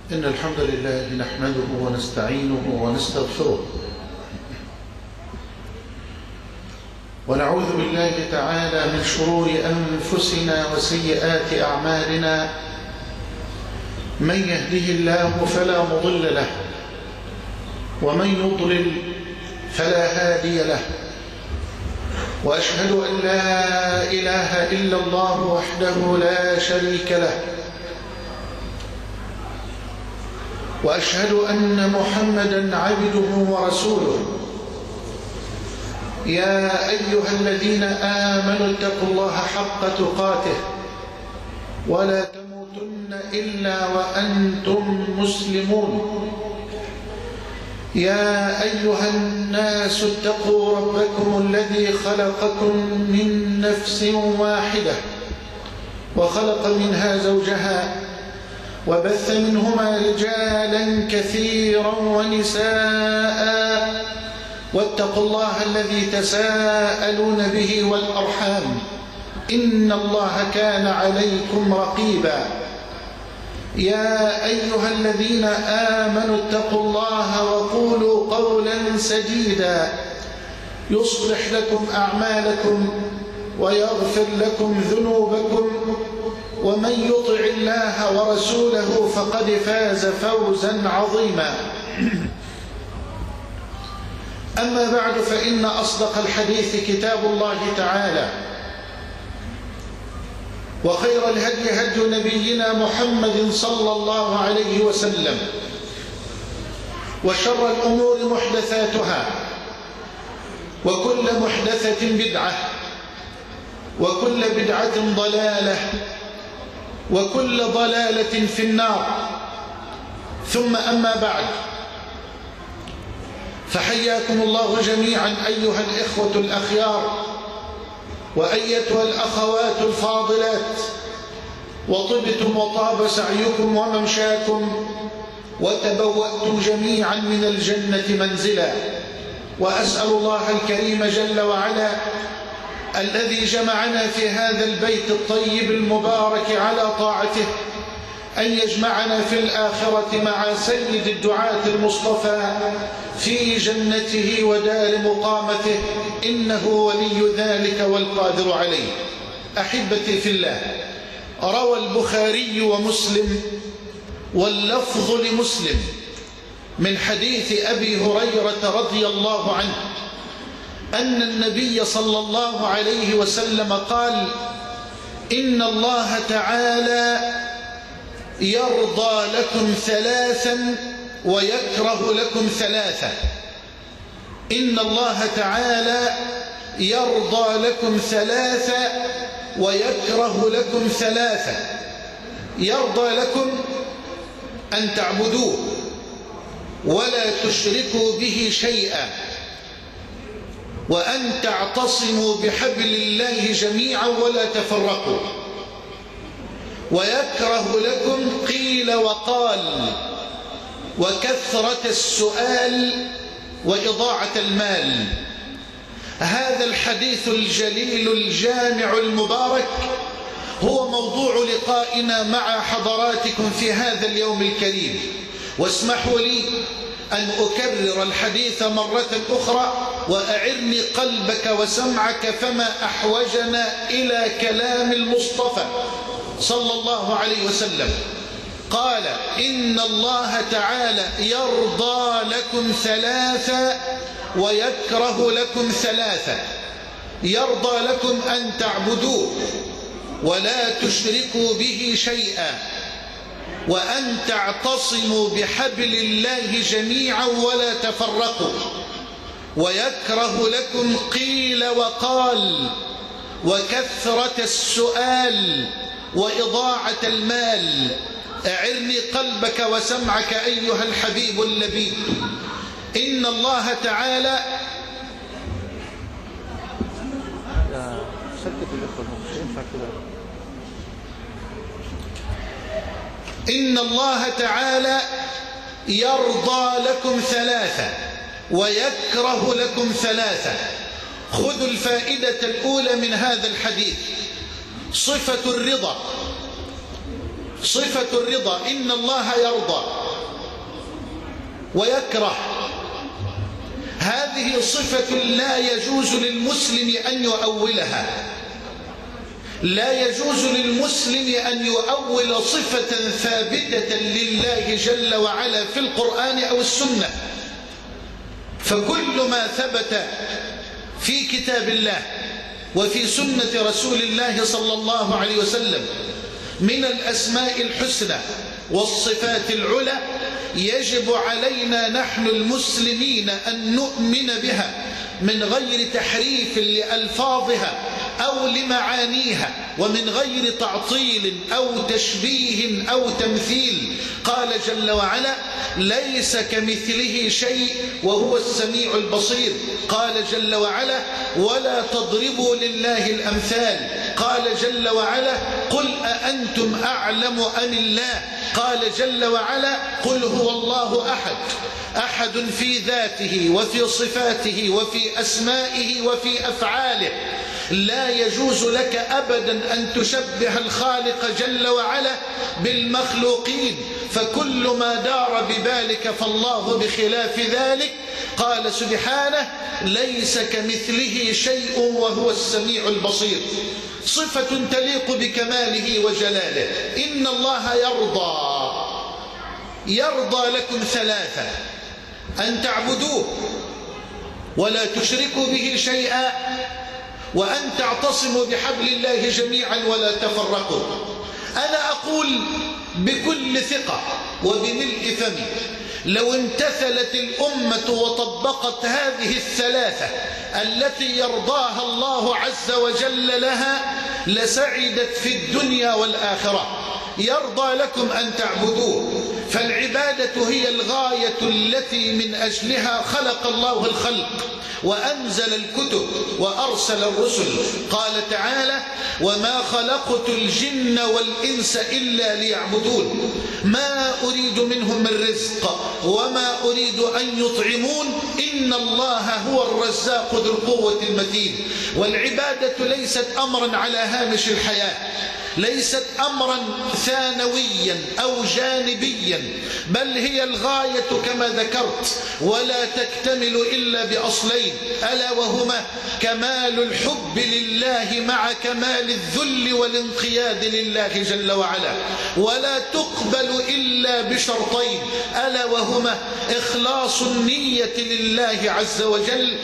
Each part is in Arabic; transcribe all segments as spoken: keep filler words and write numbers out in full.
إن الحمد لله نحمده ونستعينه ونستغفره ونعوذ بالله تعالى من شرور أنفسنا وسيئات أعمالنا. من يهده الله فلا مضل له ومن يضلل فلا هادي له، وأشهد أن لا إله إلا الله وحده لا شريك له، وأشهد أن محمدًا عبده ورسوله. يا أيها الذين آمنوا اتقوا الله حق تقاته ولا تموتن إلا وأنتم مسلمون. يا أيها الناس اتقوا ربكم الذي خلقكم من نفس واحدة وخلق منها زوجها وبث منهما رجالا كثيرا ونساء، واتقوا الله الذي تساءلون به والأرحام إن الله كان عليكم رقيبا. يا أيها الذين آمنوا اتقوا الله وقولوا قولا سديدا يصلح لكم أعمالكم ويغفر لكم ذنوبكم، ومن يطع الله ورسوله فقد فاز فوزا عظيما. أما بعد، فإن أصدق الحديث كتاب الله تعالى، وخير الهدي هدي نبينا محمد صلى الله عليه وسلم، وشر الأمور محدثاتها، وكل محدثة بدعة، وكل بدعة ضلالة، وكل ضلالة في النار. ثم أما بعد، فحياكم الله جميعا أيها الإخوة الأخيار وأيتها الأخوات الفاضلات، وطبتم وطاب سعيكم وممشاكم وتبوأتم جميعا من الجنة منزلا. وأسأل الله الكريم جل وعلا الذي جمعنا في هذا البيت الطيب المبارك على طاعته أن يجمعنا في الآخرة مع سيد الدعاة المصطفى في جنته ودار مقامته، إنه ولي ذلك والقادر عليه. أحبتي في الله، روى البخاري ومسلم واللفظ لمسلم من حديث أبي هريرة رضي الله عنه أن النبي صلى الله عليه وسلم قال: إن الله تعالى يرضى لكم ثلاثا ويكره لكم ثلاثة. إن الله تعالى يرضى لكم ثلاثة ويكره لكم ثلاثة. يرضى لكم أن تعبدوه ولا تشركوا به شيئا، وأن تعتصموا بحبل الله جميعا ولا تفرقوا. ويكره لكم قيل وقال وكثرة السؤال وإضاعة المال. هذا الحديث الجليل الجامع المبارك هو موضوع لقائنا مع حضراتكم في هذا اليوم الكريم. واسمحوا لي أن أكرر الحديث مرة أخرى، وأعرني قلبك وسمعك، فما أحوجنا إلى كلام المصطفى صلى الله عليه وسلم. قال: إن الله تعالى يرضى لكم ثلاثة ويكره لكم ثلاثة. يرضى لكم أن تعبدوه ولا تشركوا به شيئا، وأن تعتصموا بحبل الله جميعا ولا تفرقوا. ويكره لكم قيل وقال وكثرة السؤال وإضاعة المال. أعرني قلبك وسمعك أيها الحبيب اللبيب. إن الله تعالى إن الله تعالى يرضى لكم ثلاثة ويكره لكم ثلاثة. خذوا الفائدة الأولى من هذا الحديث: صفة الرضا. صفة الرضا، إن الله يرضى ويكره، هذه صفة لا يجوز للمسلم أن يؤولها. لا يجوز للمسلم أن يؤول صفة ثابتة لله جل وعلا في القرآن أو السنة. فكل ما ثبت في كتاب الله وفي سنة رسول الله صلى الله عليه وسلم من الأسماء الحسنى والصفات العلى يجب علينا نحن المسلمين أن نؤمن بها من غير تحريف لألفاظها أو لمعانيها، ومن غير تعطيل أو تشبيه أو تمثيل. قال جل وعلا: ليس كمثله شيء وهو السميع البصير. قال جل وعلا: ولا تضربوا لله الأمثال. قال جل وعلا: قل أأنتم أعلم أم الله. قال جل وعلا: قل هو الله أحد، أحد في ذاته وفي صفاته وفي أسمائه وفي أفعاله. لا يجوز لك أبدا أن تشبه الخالق جل وعلا بالمخلوقين، فكل ما دار ببالك فالله بخلاف ذلك. قال سبحانه: ليس كمثله شيء وهو السميع البصير. صفة تليق بكماله وجلاله. إن الله يرضى يرضى لكم ثلاثة: أن تعبدوه ولا تشركوا به شيئا، وأن تعتصموا بحبل الله جميعا ولا تفرقوا. أنا أقول بكل ثقة وبملء فمي: لو امتثلت الأمة وطبقت هذه الثلاثة التي يرضاها الله عز وجل لها لسعدت في الدنيا والآخرة. يرضى لكم أن تعبدوه، فالعبادة هي الغاية التي من أجلها خلق الله الخلق وأنزل الكتب وأرسل الرسل. قال تعالى: وما خلقت الجن والإنس إلا ليعبدون ما أريد منهم من رزق وما أريد أن يطعمون إن الله هو الرزاق ذو القوة المتين. والعبادة ليست أمرا على هامش الحياة، ليست أمرا ثانويا أو جانبيا، بل هي الغاية كما ذكرت، ولا تكتمل إلا بأصلين، ألا وهما كمال الحب لله مع كمال الذل والانقياد لله جل وعلا. ولا تقبل إلا بشرطين، ألا وهما إخلاص النية لله عز وجل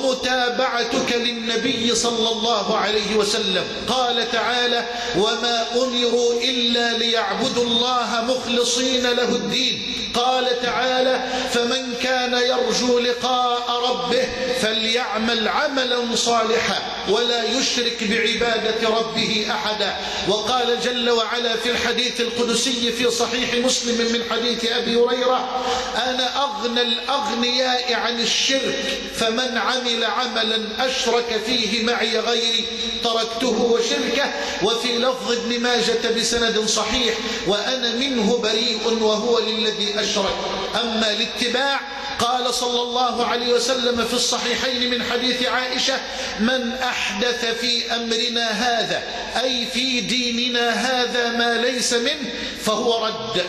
ومتابعتك للنبي صلى الله عليه وسلم. قال تعالى: وما أمروا إلا ليعبدوا الله مخلصين له الدين. قال تعالى: فمن كان يرجو لقاء ربه فليعمل عملا صالحا ولا يشرك بعبادة ربه أحدا. وقال جل وعلا في الحديث القدسي في صحيح مسلم من حديث أبي هريرة: أنا أغنى الأغنياء عن الشرك، فمن عمل عملا أشرك فيه معي غيري تركته وشركه. وفي لفظ ابن ماجة بسند صحيح: وأنا منه بريء وهو للذي أشرك. أما الاتباع قال صلى الله عليه وسلم في الصحيحين من حديث عائشة: من أحدث في أمرنا هذا، أي في ديننا هذا، ما ليس منه فهو رد.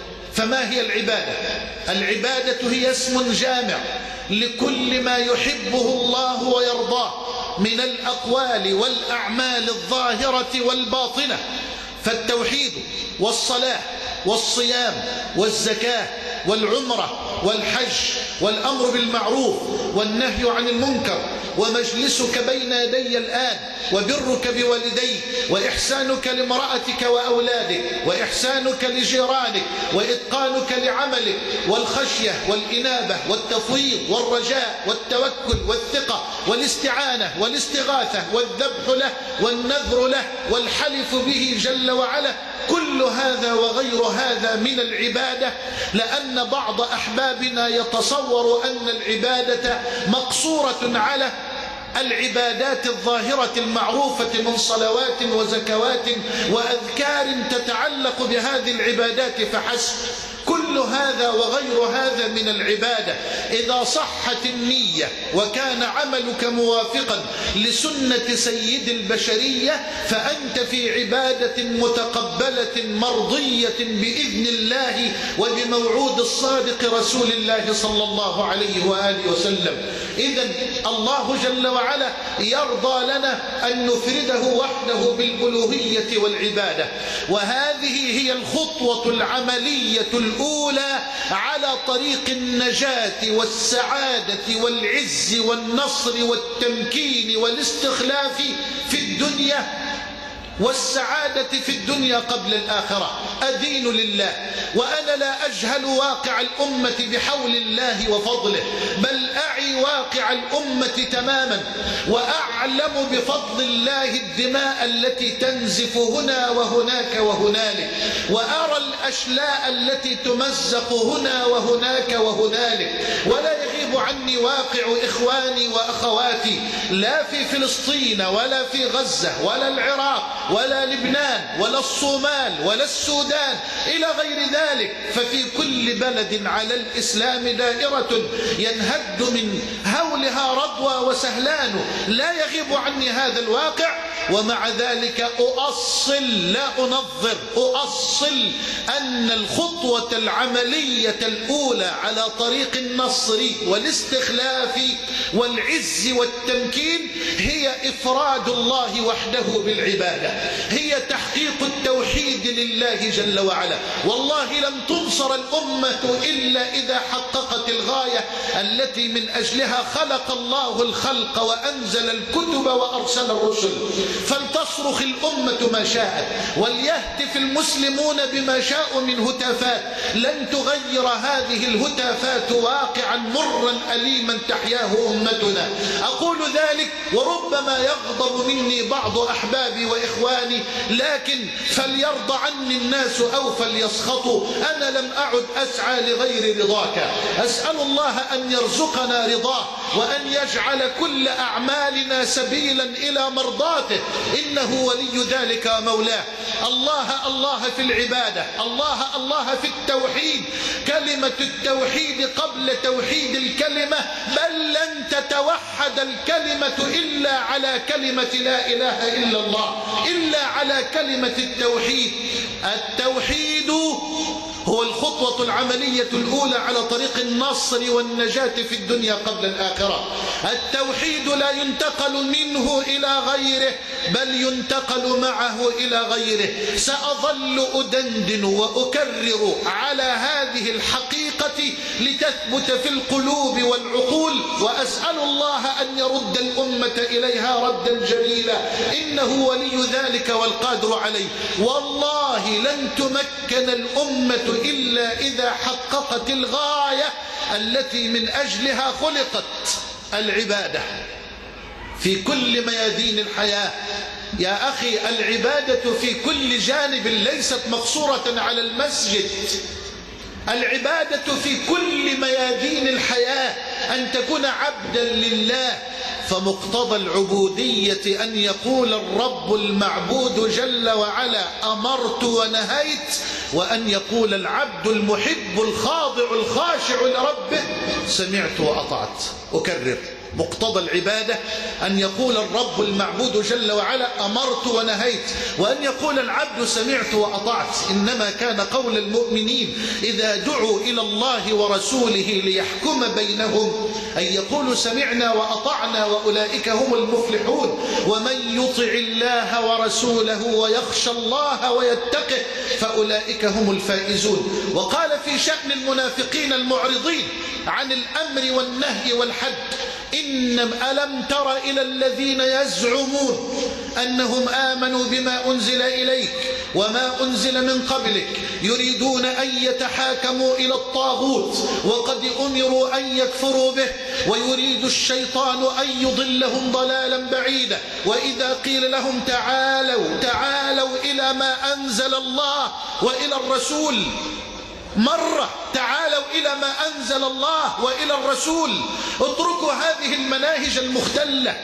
فما هي العبادة؟ العبادة هي اسم جامع لكل ما يحبه الله ويرضاه من الأقوال والأعمال الظاهرة والباطنة. فالتوحيد والصلاة والصيام والزكاة والعمرة والحج والأمر بالمعروف والنهي عن المنكر ومجلسك بين يدي الآن وبرك بوالديك وإحسانك لامرأتك وأولادك وإحسانك لجيرانك وإتقانك لعملك والخشية والإنابة والتفويض والرجاء والتوكل والثقة والاستعانة والاستغاثة والذبح له والنذر له والحلف به جل وعلا. كل هذا وغير هذا من العبادة، لأن بعض أحبابنا يتصور أن العبادة مقصورة على العبادات الظاهرة المعروفة من صلوات وزكوات وأذكار تتعلق بهذه العبادات فحسب. كل هذا وغير هذا من العبادة إذا صحت النية وكان عملك موافقا لسنة سيد البشرية فأنت في عبادة متقبلة مرضية بإذن الله وبموعود الصادق رسول الله صلى الله عليه وآله وسلم. إذن الله جل وعلا يرضى لنا أن نفرده وحده بالألوهية والعبادة، وهذه هي الخطوة العملية الأولى على طريق النجاة والسعادة والعز والنصر والتمكين والاستخلاف في الدنيا والسعادة في الدنيا قبل الآخرة. أدين لله وأنا لا أجهل واقع الأمة بحول الله وفضله، بل أعي واقع الأمة تماما، وأعلم بفضل الله الدماء التي تنزف هنا وهناك وهنالك، وأرى الأشلاء التي تمزق هنا وهناك وهنالك، ولا يغيب عني واقع إخواني وأخواتي لا في فلسطين ولا في غزة ولا العراق ولا لبنان ولا الصومال ولا السودان إلى غير ذلك. ففي كل بلد على الإسلام دائرة ينهد من هولها رضوى وسهلان، لا يغيب عني هذا الواقع، ومع ذلك أؤصل لا أنظر، أؤصل أن الخطوة العملية الأولى على طريق النصر والاستخلاف والعز والتمكين هي إفراد الله وحده بالعبادة، هي تحقيق التوحيد لله جل وعلا. والله لن تنصر الأمة إلا إذا حققت الغاية التي من أجلها خلق الله الخلق وأنزل الكتب وأرسل الرسل. فلتصرخ الأمة ما شاءت وليهتف المسلمون بما شاءوا من هتافات، لن تغير هذه الهتافات واقعا مرا أليما تحياه أمتنا. أقول ذلك وربما يغضب مني بعض أحبابي وإخواني، لكن فليرضى عني الناس أو فليسخطوا، أنا لم أعد أسعى لغير رضاك. أسأل الله أن يرزقنا رضاه وأن يجعل كل أعمالنا سبيلا إلى مرضاته، إنه ولي ذلك ومولاه. الله الله في العبادة، الله الله في التوحيد. كلمة التوحيد قبل توحيد الكلمة، بل لن تتوحد الكلمة إلا على كلمة لا إله إلا الله، إلا على كلمة التوحيد. التوحيد هو الخطوة العملية الأولى على طريق النصر والنجاة في الدنيا قبل الآخرة. التوحيد لا ينتقل منه إلى غيره، بل ينتقل معه إلى غيره. سأظل أدندن وأكرر على هذه الحقيقة لتثبت في القلوب والعقول، وأسأل الله أن يرد الأمة إليها ردا جميلا، إنه ولي ذلك والقادر عليه. والله لن تمكن الأمة إلا إذا حققت الغاية التي من أجلها خلقت، العبادة في كل ميادين الحياة. يا أخي العبادة في كل جانب، ليست مقصورة على المسجد. العبادة في كل ميادين الحياة، أن تكون عبدا لله. فمقتضى العبودية أن يقول الرب المعبود جل وعلا أمرت ونهيت، وأن يقول العبد المحب الخاضع الخاشع لربه سمعت وأطعت. أكرر، مقتضى العبادة أن يقول الرب المعبود جل وعلا أمرت ونهيت، وأن يقول العبد سمعت وأطعت. إنما كان قول المؤمنين إذا دعوا إلى الله ورسوله ليحكم بينهم أن يقولوا سمعنا وأطعنا وأولئك هم المفلحون. ومن يطع الله ورسوله ويخشى الله ويتقه فأولئك هم الفائزون. وقال في شأن المنافقين المعرضين عن الأمر والنهي والحد إن ألم تر إلى الذين يزعمون أنهم آمنوا بما أنزل إليك وما أنزل من قبلك يريدون أن يتحاكموا إلى الطاغوت وقد أمروا أن يكفروا به ويريد الشيطان أن يضلهم ضلالا بعيدا. وإذا قيل لهم تعالوا تعالوا إلى ما أنزل الله وإلى الرسول، مرة تعالوا إلى ما أنزل الله وإلى الرسول، اتركوا هذه المناهج المختلة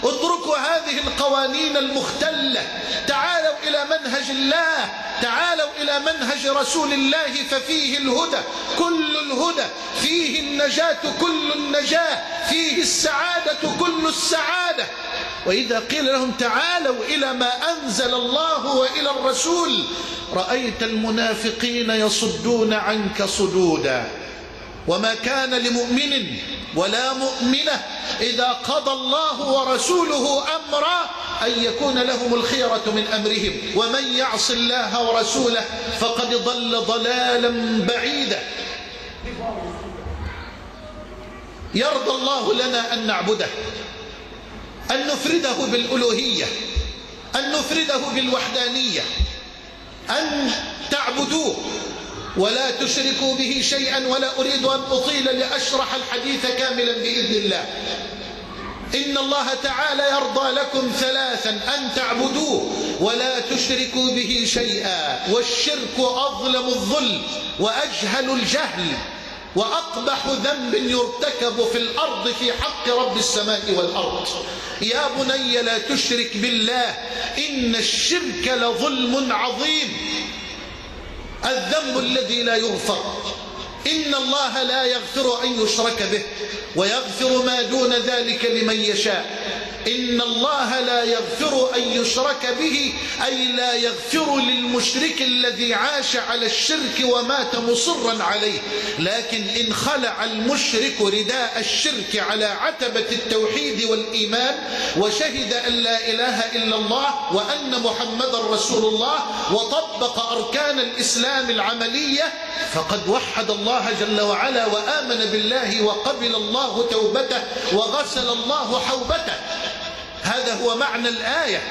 اتركوا هذه القوانين المختلة، تعالوا إلى منهج الله، تعالوا إلى منهج رسول الله ففيه الهدى كل الهدى، فيه النجاة كل النجاة، فيه السعادة كل السعادة. وإذا قيل لهم تعالوا إلى ما أنزل الله وإلى الرسول رأيت المنافقين يصدون عنك صدودا. وما كان لمؤمن ولا مؤمنة إذا قضى الله ورسوله أمرا أن يكون لهم الخيرة من أمرهم، ومن يعص الله ورسوله فقد ضل ضلالا بعيدا. يرضى الله لنا أن نعبده، أن نفرده بالألوهية، أن نفرده بالوحدانية، أن تعبدوه ولا تشركوا به شيئا. ولا أريد أن أطيل لأشرح الحديث كاملا بإذن الله. إن الله تعالى يرضى لكم ثلاثا: أن تعبدوه ولا تشركوا به شيئا، والشرك أظلم الظلم وأجهل الجهل وأقبح ذنب يرتكب في الأرض في حق رب السماء والأرض. يا بني لا تشرك بالله إن الشرك لظلم عظيم، الذنب الذي لا يغفر. إن الله لا يغفر أن يشرك به ويغفر ما دون ذلك لمن يشاء. إن الله لا يغفر أن يشرك به، أي لا يغفر للمشرك الذي عاش على الشرك ومات مصرا عليه. لكن إن خلع المشرك رداء الشرك على عتبة التوحيد والإيمان وشهد أن لا إله إلا الله وأن محمدا رسول الله وطبق أركان الإسلام العملية فقد وحد الله جل وعلا وآمن بالله وقبل الله توبته وغسل الله حوبته. هذا هو معنى الآية.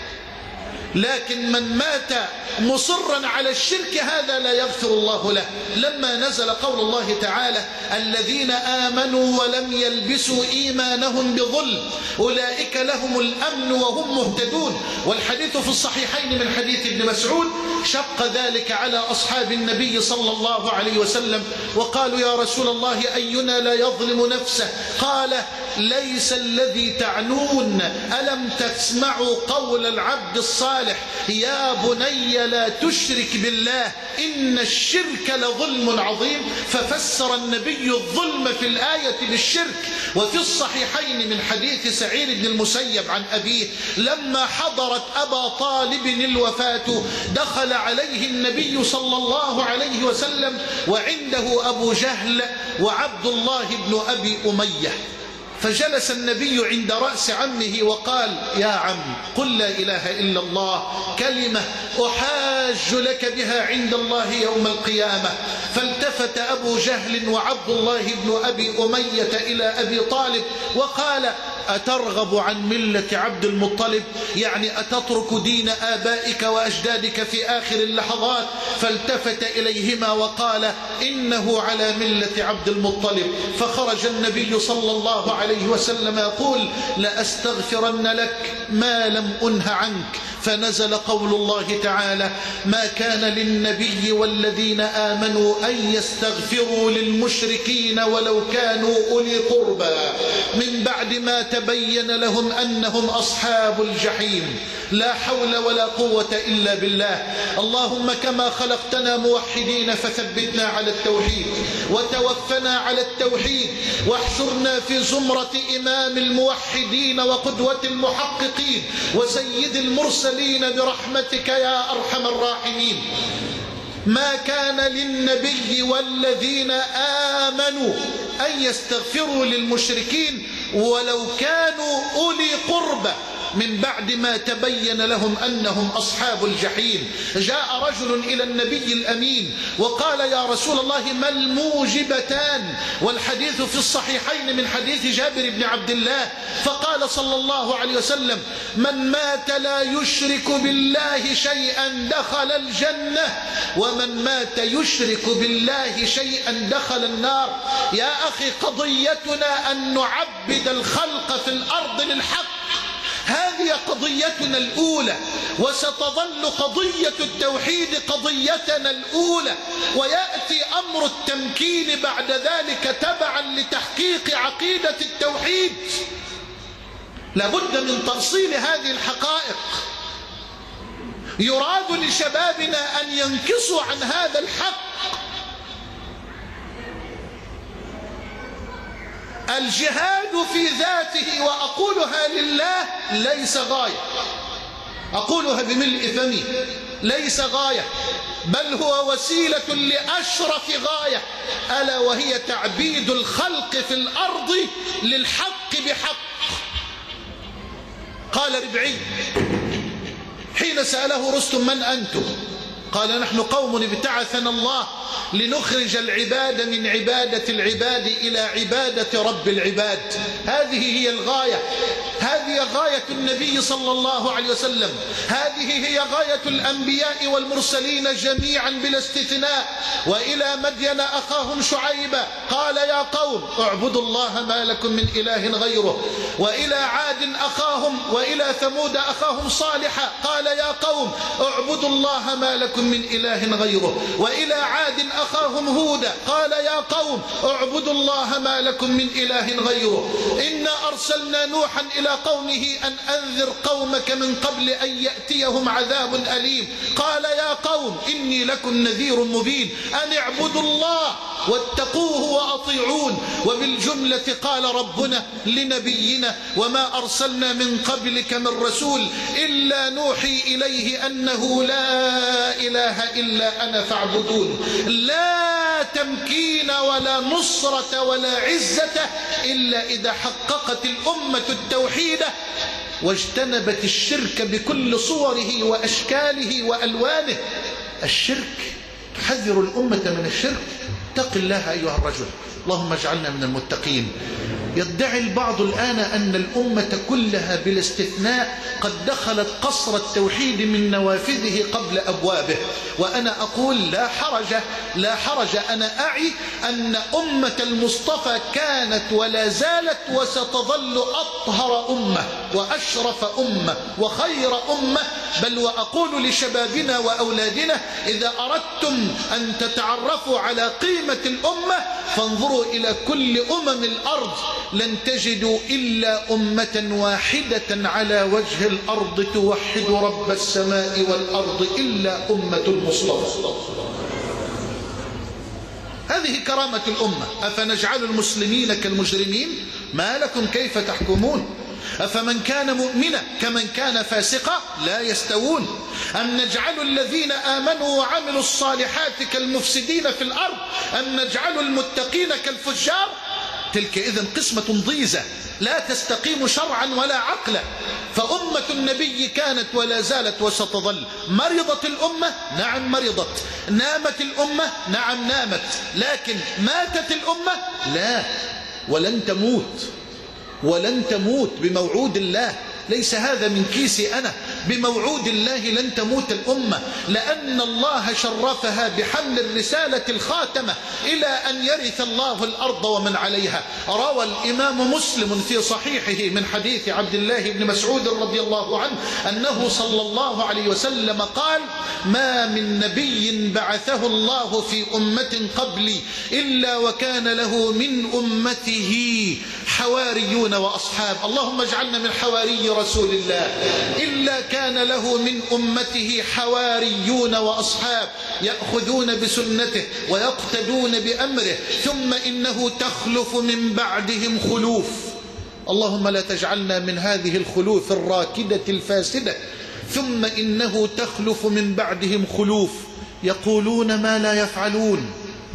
لكن من مات مصرا على الشرك هذا لا يغفر الله له. لما نزل قول الله تعالى: الذين آمنوا ولم يلبسوا إيمانهم بظلم أولئك لهم الأمن وهم مهتدون. والحديث في الصحيحين من حديث ابن مسعود شق ذلك على أصحاب النبي صلى الله عليه وسلم وقالوا: يا رسول الله أينا لا يظلم نفسه؟ قال: ليس الذي تعنون، ألم تسمعوا قول العبد الصالح: يا بني لا تشرك بالله إن الشرك لظلم عظيم. ففسر النبي الظلم في الآية بالشرك. وفي الصحيحين من حديث سعيد بن المسيب عن أبيه لما حضرت أبا طالب الوفاة دخل عليه النبي صلى الله عليه وسلم وعنده أبو جهل وعبد الله بن أبي أمية، فجلس النبي عند رأس عمه وقال: يا عم قل لا إله إلا الله كلمة أحاج لك بها عند الله يوم القيامة. فالتفت أبو جهل وعبد الله بن أبي أمية إلى أبي طالب وقال: أترغب عن ملة عبد المطلب؟ يعني أتترك دين آبائك وأجدادك في آخر اللحظات؟ فالتفت إليهما وقال: إنه على ملة عبد المطلب. فخرج النبي صلى الله عليه وسلم يقول: لأستغفرن لك ما لم أنه عنك. فنزل قول الله تعالى: ما كان للنبي والذين آمنوا أن يستغفروا للمشركين ولو كانوا أولي قربى من بعد ما تبين لهم أنهم أصحاب الجحيم. لا حول ولا قوة إلا بالله. اللهم كما خلقتنا موحدين فثبتنا على التوحيد وتوفنا على التوحيد واحشرنا في زمرة إمام الموحدين وقدوة المحققين وسيد المرسلين برحمتك يا أرحم الراحمين. ما كان للنبي والذين آمنوا أن يستغفروا للمشركين ولو كانوا أولي قربى من بعد ما تبين لهم أنهم أصحاب الجحيم. جاء رجل إلى النبي الأمين وقال: يا رسول الله ما الموجبتان؟ والحديث في الصحيحين من حديث جابر بن عبد الله. فقال صلى الله عليه وسلم: من مات لا يشرك بالله شيئا دخل الجنة، ومن مات يشرك بالله شيئا دخل النار. يا أخي قضيتنا أن نعبد الخلق في الأرض للحق، هذه قضيتنا الأولى، وستظل قضية التوحيد قضيتنا الأولى، ويأتي أمر التمكين بعد ذلك تبعا لتحقيق عقيدة التوحيد. لابد من تأصيل هذه الحقائق. يراد لشبابنا أن ينكصوا عن هذا الحق. الجهاد في ذاته، وأقولها لله، ليس غاية، أقولها بملء فمي، ليس غاية، بل هو وسيلة لأشرف غاية، ألا وهي تعبيد الخلق في الأرض للحق بحق. قال ربعي حين سأله رستم: من أنتم؟ قال: نحن قوم ابتعثنا الله لنخرج العباد من عبادة العباد إلى عبادة رب العباد. هذه هي الغاية، هذه غاية النبي صلى الله عليه وسلم، هذه هي غاية الأنبياء والمرسلين جميعا بلا استثناء. وإلى مدين أخاهم شعيبا قال: يا قوم اعبدوا الله ما لكم من إله غيره. وإلى عاد أخاهم وإلى ثمود أخاهم صالحا قال: يا قوم اعبدوا الله ما لكم من إله غيره. وإلى عاد أخاهم هودا قال: يا قوم اعبدوا الله ما لكم من إله غيره. إنا أرسلنا نوحا إلى قومه أن أنذر قومك من قبل أن يأتيهم عذاب أليم. قال: يا قوم إني لكم نذير مبين أن اعبدوا الله واتقوه وأطيعون. وبالجملة قال ربنا لنبينا: وما أرسلنا من قبلك من رسول إلا نوحي إليه أنه لا إله إلا أنا فاعبدون. لا تمكين ولا نصرة ولا عزة إلا إذا حققت الأمة التوحيد واجتنبت الشرك بكل صوره وأشكاله وألوانه. الشرك، تحذر الأمة من الشرك. اتق الله أيها الرجل، اللهم اجعلنا من المتقين. يدعي البعض الآن أن الأمة كلها بلا استثناء قد دخلت قصر التوحيد من نوافذه قبل أبوابه، وأنا أقول لا حرج، لا حرج. أنا أعي أن أمة المصطفى كانت ولا زالت وستظل أطهر أمة وأشرف أمة وخير أمة. بل وأقول لشبابنا وأولادنا: إذا أردتم أن تتعرفوا على قيمة الأمة فانظروا إلى كل أمم الأرض، لن تجدوا إلا أمة واحدة على وجه الأرض توحد رب السماء والأرض إلا أمة المصطفى. هذه كرامة الأمة. أفنجعل المسلمين كالمجرمين؟ ما لكم كيف تحكمون؟ أفمن كان مؤمنا كمن كان فاسقا لا يستوون. أم نجعل الذين آمنوا وعملوا الصالحات كالمفسدين في الأرض أم نجعل المتقين كالفجار؟ تلك إذن قسمة ضيزة لا تستقيم شرعا ولا عقلا. فأمة النبي كانت ولا زالت وستظل. مرضت الأمة؟ نعم مرضت. نامت الأمة؟ نعم نامت. لكن ماتت الأمة؟ لا، ولن تموت، ولن تموت بموعود الله. ليس هذا من كيسي أنا، بموعود الله لن تموت الأمة، لأن الله شرفها بحمل الرسالة الخاتمة إلى أن يرث الله الأرض ومن عليها. روى الإمام مسلم في صحيحه من حديث عبد الله بن مسعود رضي الله عنه أنه صلى الله عليه وسلم قال: ما من نبي بعثه الله في أمة قبلي إلا وكان له من أمته حواريون وأصحاب. اللهم اجعلنا من حواري رسول الله. إلا كان له من أمته حواريون وأصحاب يأخذون بسنته ويقتدون بأمره، ثم إنه تخلف من بعدهم خلوف. اللهم لا تجعلنا من هذه الخلوف الراكدة الفاسدة. ثم إنه تخلف من بعدهم خلوف يقولون ما لا يفعلون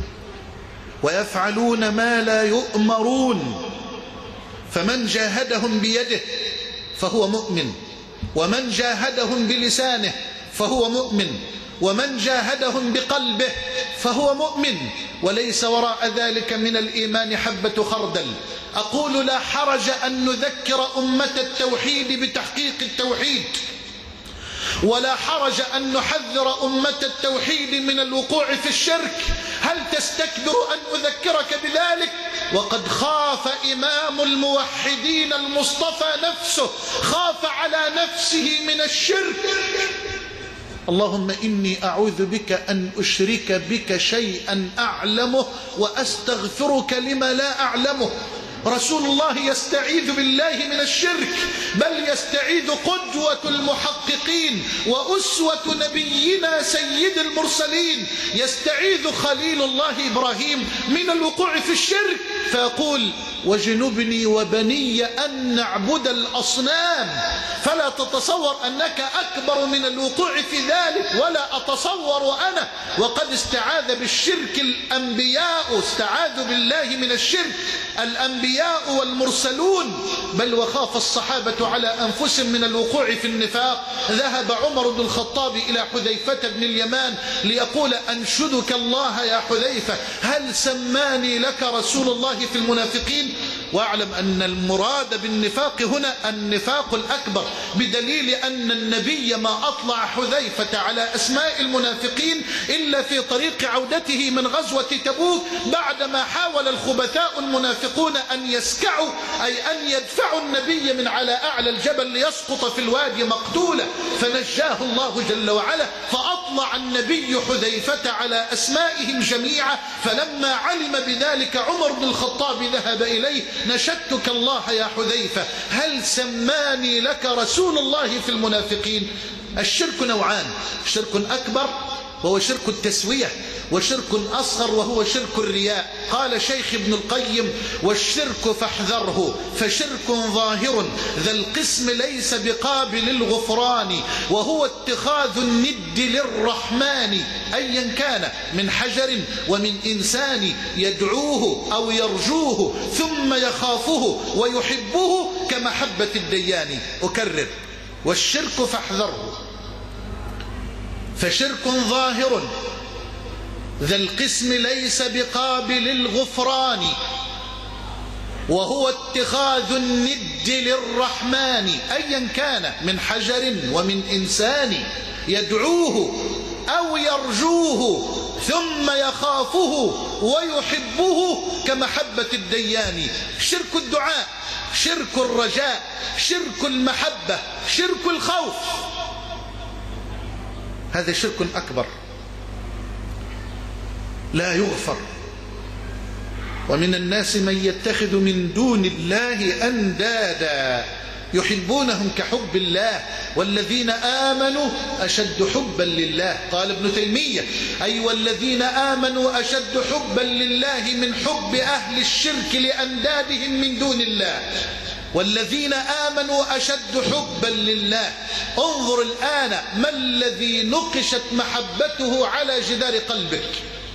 ويفعلون ما لا يؤمرون. فمن جاهدهم بيده فهو مؤمن، ومن جاهدهم بلسانه فهو مؤمن، ومن جاهدهم بقلبه فهو مؤمن، وليس وراء ذلك من الإيمان حبة خردل. أقول لا حرج أن نذكر أمة التوحيد بتحقيق التوحيد، ولا حرج أن نحذر أمة التوحيد من الوقوع في الشرك. هل تستكبر أن أذكرك بذلك؟ وقد خاف إمام الموحدين المصطفى نفسه، خاف على نفسه من الشرك. اللهم إني أعوذ بك أن أشرك بك شيئا أعلمه وأستغفرك لما لا أعلمه. رسول الله يستعيذ بالله من الشرك، بل يستعيذ قدوة المحققين وأسوة نبينا سيد المرسلين، يستعيذ خليل الله إبراهيم من الوقوع في الشرك فيقول وجنبني وبني أن نعبد الأصنام. فلا تتصور أنك أكبر من الوقوع في ذلك، ولا أتصور أنا. وقد استعاذ بالشرك الأنبياء، استعاذوا بالله من الشرك الأنبياء والمرسلون، بل وخاف الصحابة على أنفسهم من الوقوع في النفاق. ذهب عمر بن الخطاب إلى حذيفة بن اليمان ليقول أنشدك الله يا حذيفة هل سماني لك رسول الله في المنافقين؟ واعلم أن المراد بالنفاق هنا النفاق الأكبر، بدليل أن النبي ما أطلع حذيفة على أسماء المنافقين إلا في طريق عودته من غزوة تبوك، بعدما حاول الخبثاء المنافقون أن يسكعوا أي أن يدفعوا النبي من على أعلى الجبل ليسقط في الوادي مقتولا، فنجاه الله جل وعلا، فأطلع النبي حذيفة على أسمائهم جميعا. فلما علم بذلك عمر بن الخطاب ذهب إليه نشدتك الله يا حذيفة هل سماني لك رسول الله في المنافقين؟ الشرك نوعان، شرك أكبر وهو شرك التسوية، وشرك أصغر وهو شرك الرياء. قال شيخ ابن القيم والشرك فاحذره فشرك ظاهر ذا القسم ليس بقابل الغفران، وهو اتخاذ الند للرحمن أيا كان من حجر ومن إنسان يدعوه أو يرجوه ثم يخافه ويحبه كمحبة الديان. أكرر والشرك فاحذره فشرك ظاهر ذا القسم ليس بقابل الغفران، وهو اتخاذ الند للرحمن أيا كان من حجر ومن إنسان يدعوه أو يرجوه ثم يخافه ويحبه كمحبة الديان. شرك الدعاء، شرك الرجاء، شرك المحبة، شرك الخوف، هذا شرك أكبر لا يغفر. ومن الناس من يتخذ من دون الله أندادا يحبونهم كحب الله والذين آمنوا أشد حبا لله. قال ابن تيمية أي والذين آمنوا أشد حبا لله من حب أهل الشرك لأندادهم من دون الله. والذين آمنوا أشد حبا لله. انظر الآن ما الذي نقشت محبته على جدار قلبك؟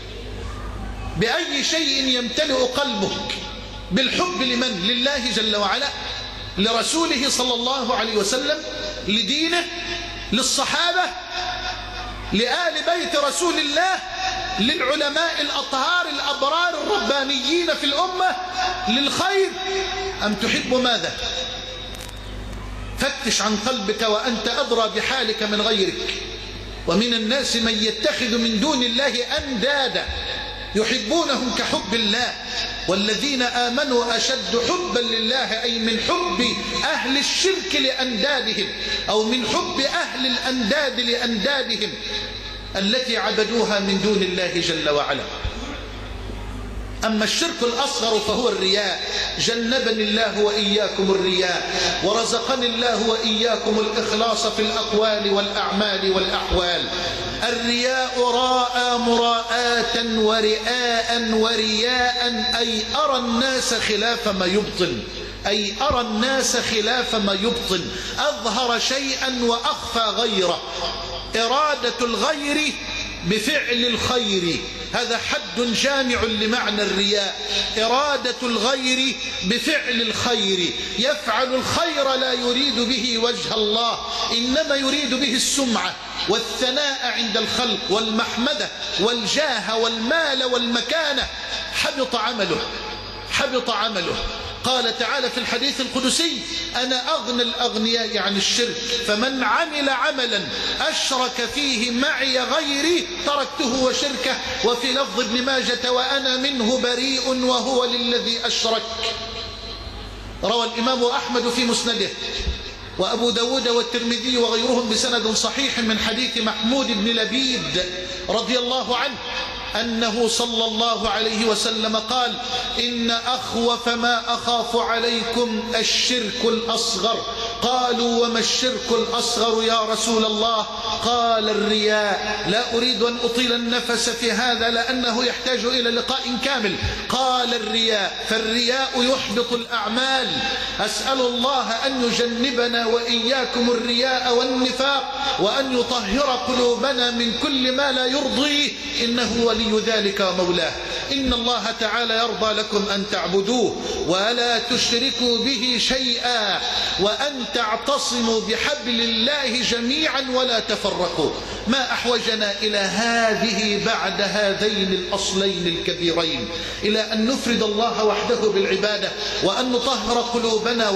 بأي شيء يمتلئ قلبك؟ بالحب لمن؟ لله جل وعلا، لرسوله صلى الله عليه وسلم، لدينه، للصحابة، لآل بيت رسول الله، للعلماء الأطهار الأبرار الربانيين في الأمة، للخير، أم تحب ماذا؟ فتش عن قلبك وأنت أدرى بحالك من غيرك. ومن الناس من يتخذ من دون الله أندادا يحبونهم كحب الله والذين آمنوا أشد حبا لله أي من حب أهل الشرك لأندادهم أو من حب أهل الأنداد لأندادهم التي عبدوها من دون الله جل وعلا. أما الشرك الأصغر فهو الرياء. جنبني الله وإياكم الرياء ورزقني الله وإياكم الإخلاص في الأقوال والأعمال والأحوال. الرياء راء مراءة ورئاء ورياء أي أرى الناس خلاف ما يبطن، أي أرى الناس خلاف ما يبطن، أظهر شيئا وأخفى غيره. إرادة الغير بفعل الخير، هذا حد جامع لمعنى الرياء. إرادة الغير بفعل الخير، يفعل الخير لا يريد به وجه الله، إنما يريد به السمعة والثناء عند الخلق والمحمدة والجاه والمال والمكانة. حبط عمله، حبط عمله. قال تعالى في الحديث القدسي أنا أغنى الأغنياء عن الشرك فمن عمل عملا أشرك فيه معي غيري تركته وشركه. وفي لفظ ابن ماجة وأنا منه بريء وهو للذي أشرك. روى الإمام أحمد في مسنده وأبو داود والترمذي وغيرهم بسند صحيح من حديث محمود بن لبيد رضي الله عنه أنه صلى الله عليه وسلم قال: إن أخوف ما أخاف عليكم الشرك الأصغر. قالوا: وما الشرك الأصغر يا رسول الله؟ قال: الرياء. لا أريد أن أطيل النفس في هذا لأنه يحتاج إلى لقاء كامل. قال: الرياء. فالرياء يحبط الأعمال. أسأل الله أن يجنبنا وإياكم الرياء والنفاق، وأن يطهر قلوبنا من كل ما لا يرضيه، إنه ولي ذلك ومولاه. إن الله تعالى يرضى لكم أن تعبدوه ولا تشركوا به شيئا، وأن تعتصموا بحبل الله جميعا ولا تفرقوا. ما أحوجنا إلى هذه بعد هذين الأصلين الكبيرين، إلى أن نفرد الله وحده بالعبادة، وأن نطهر قلوبنا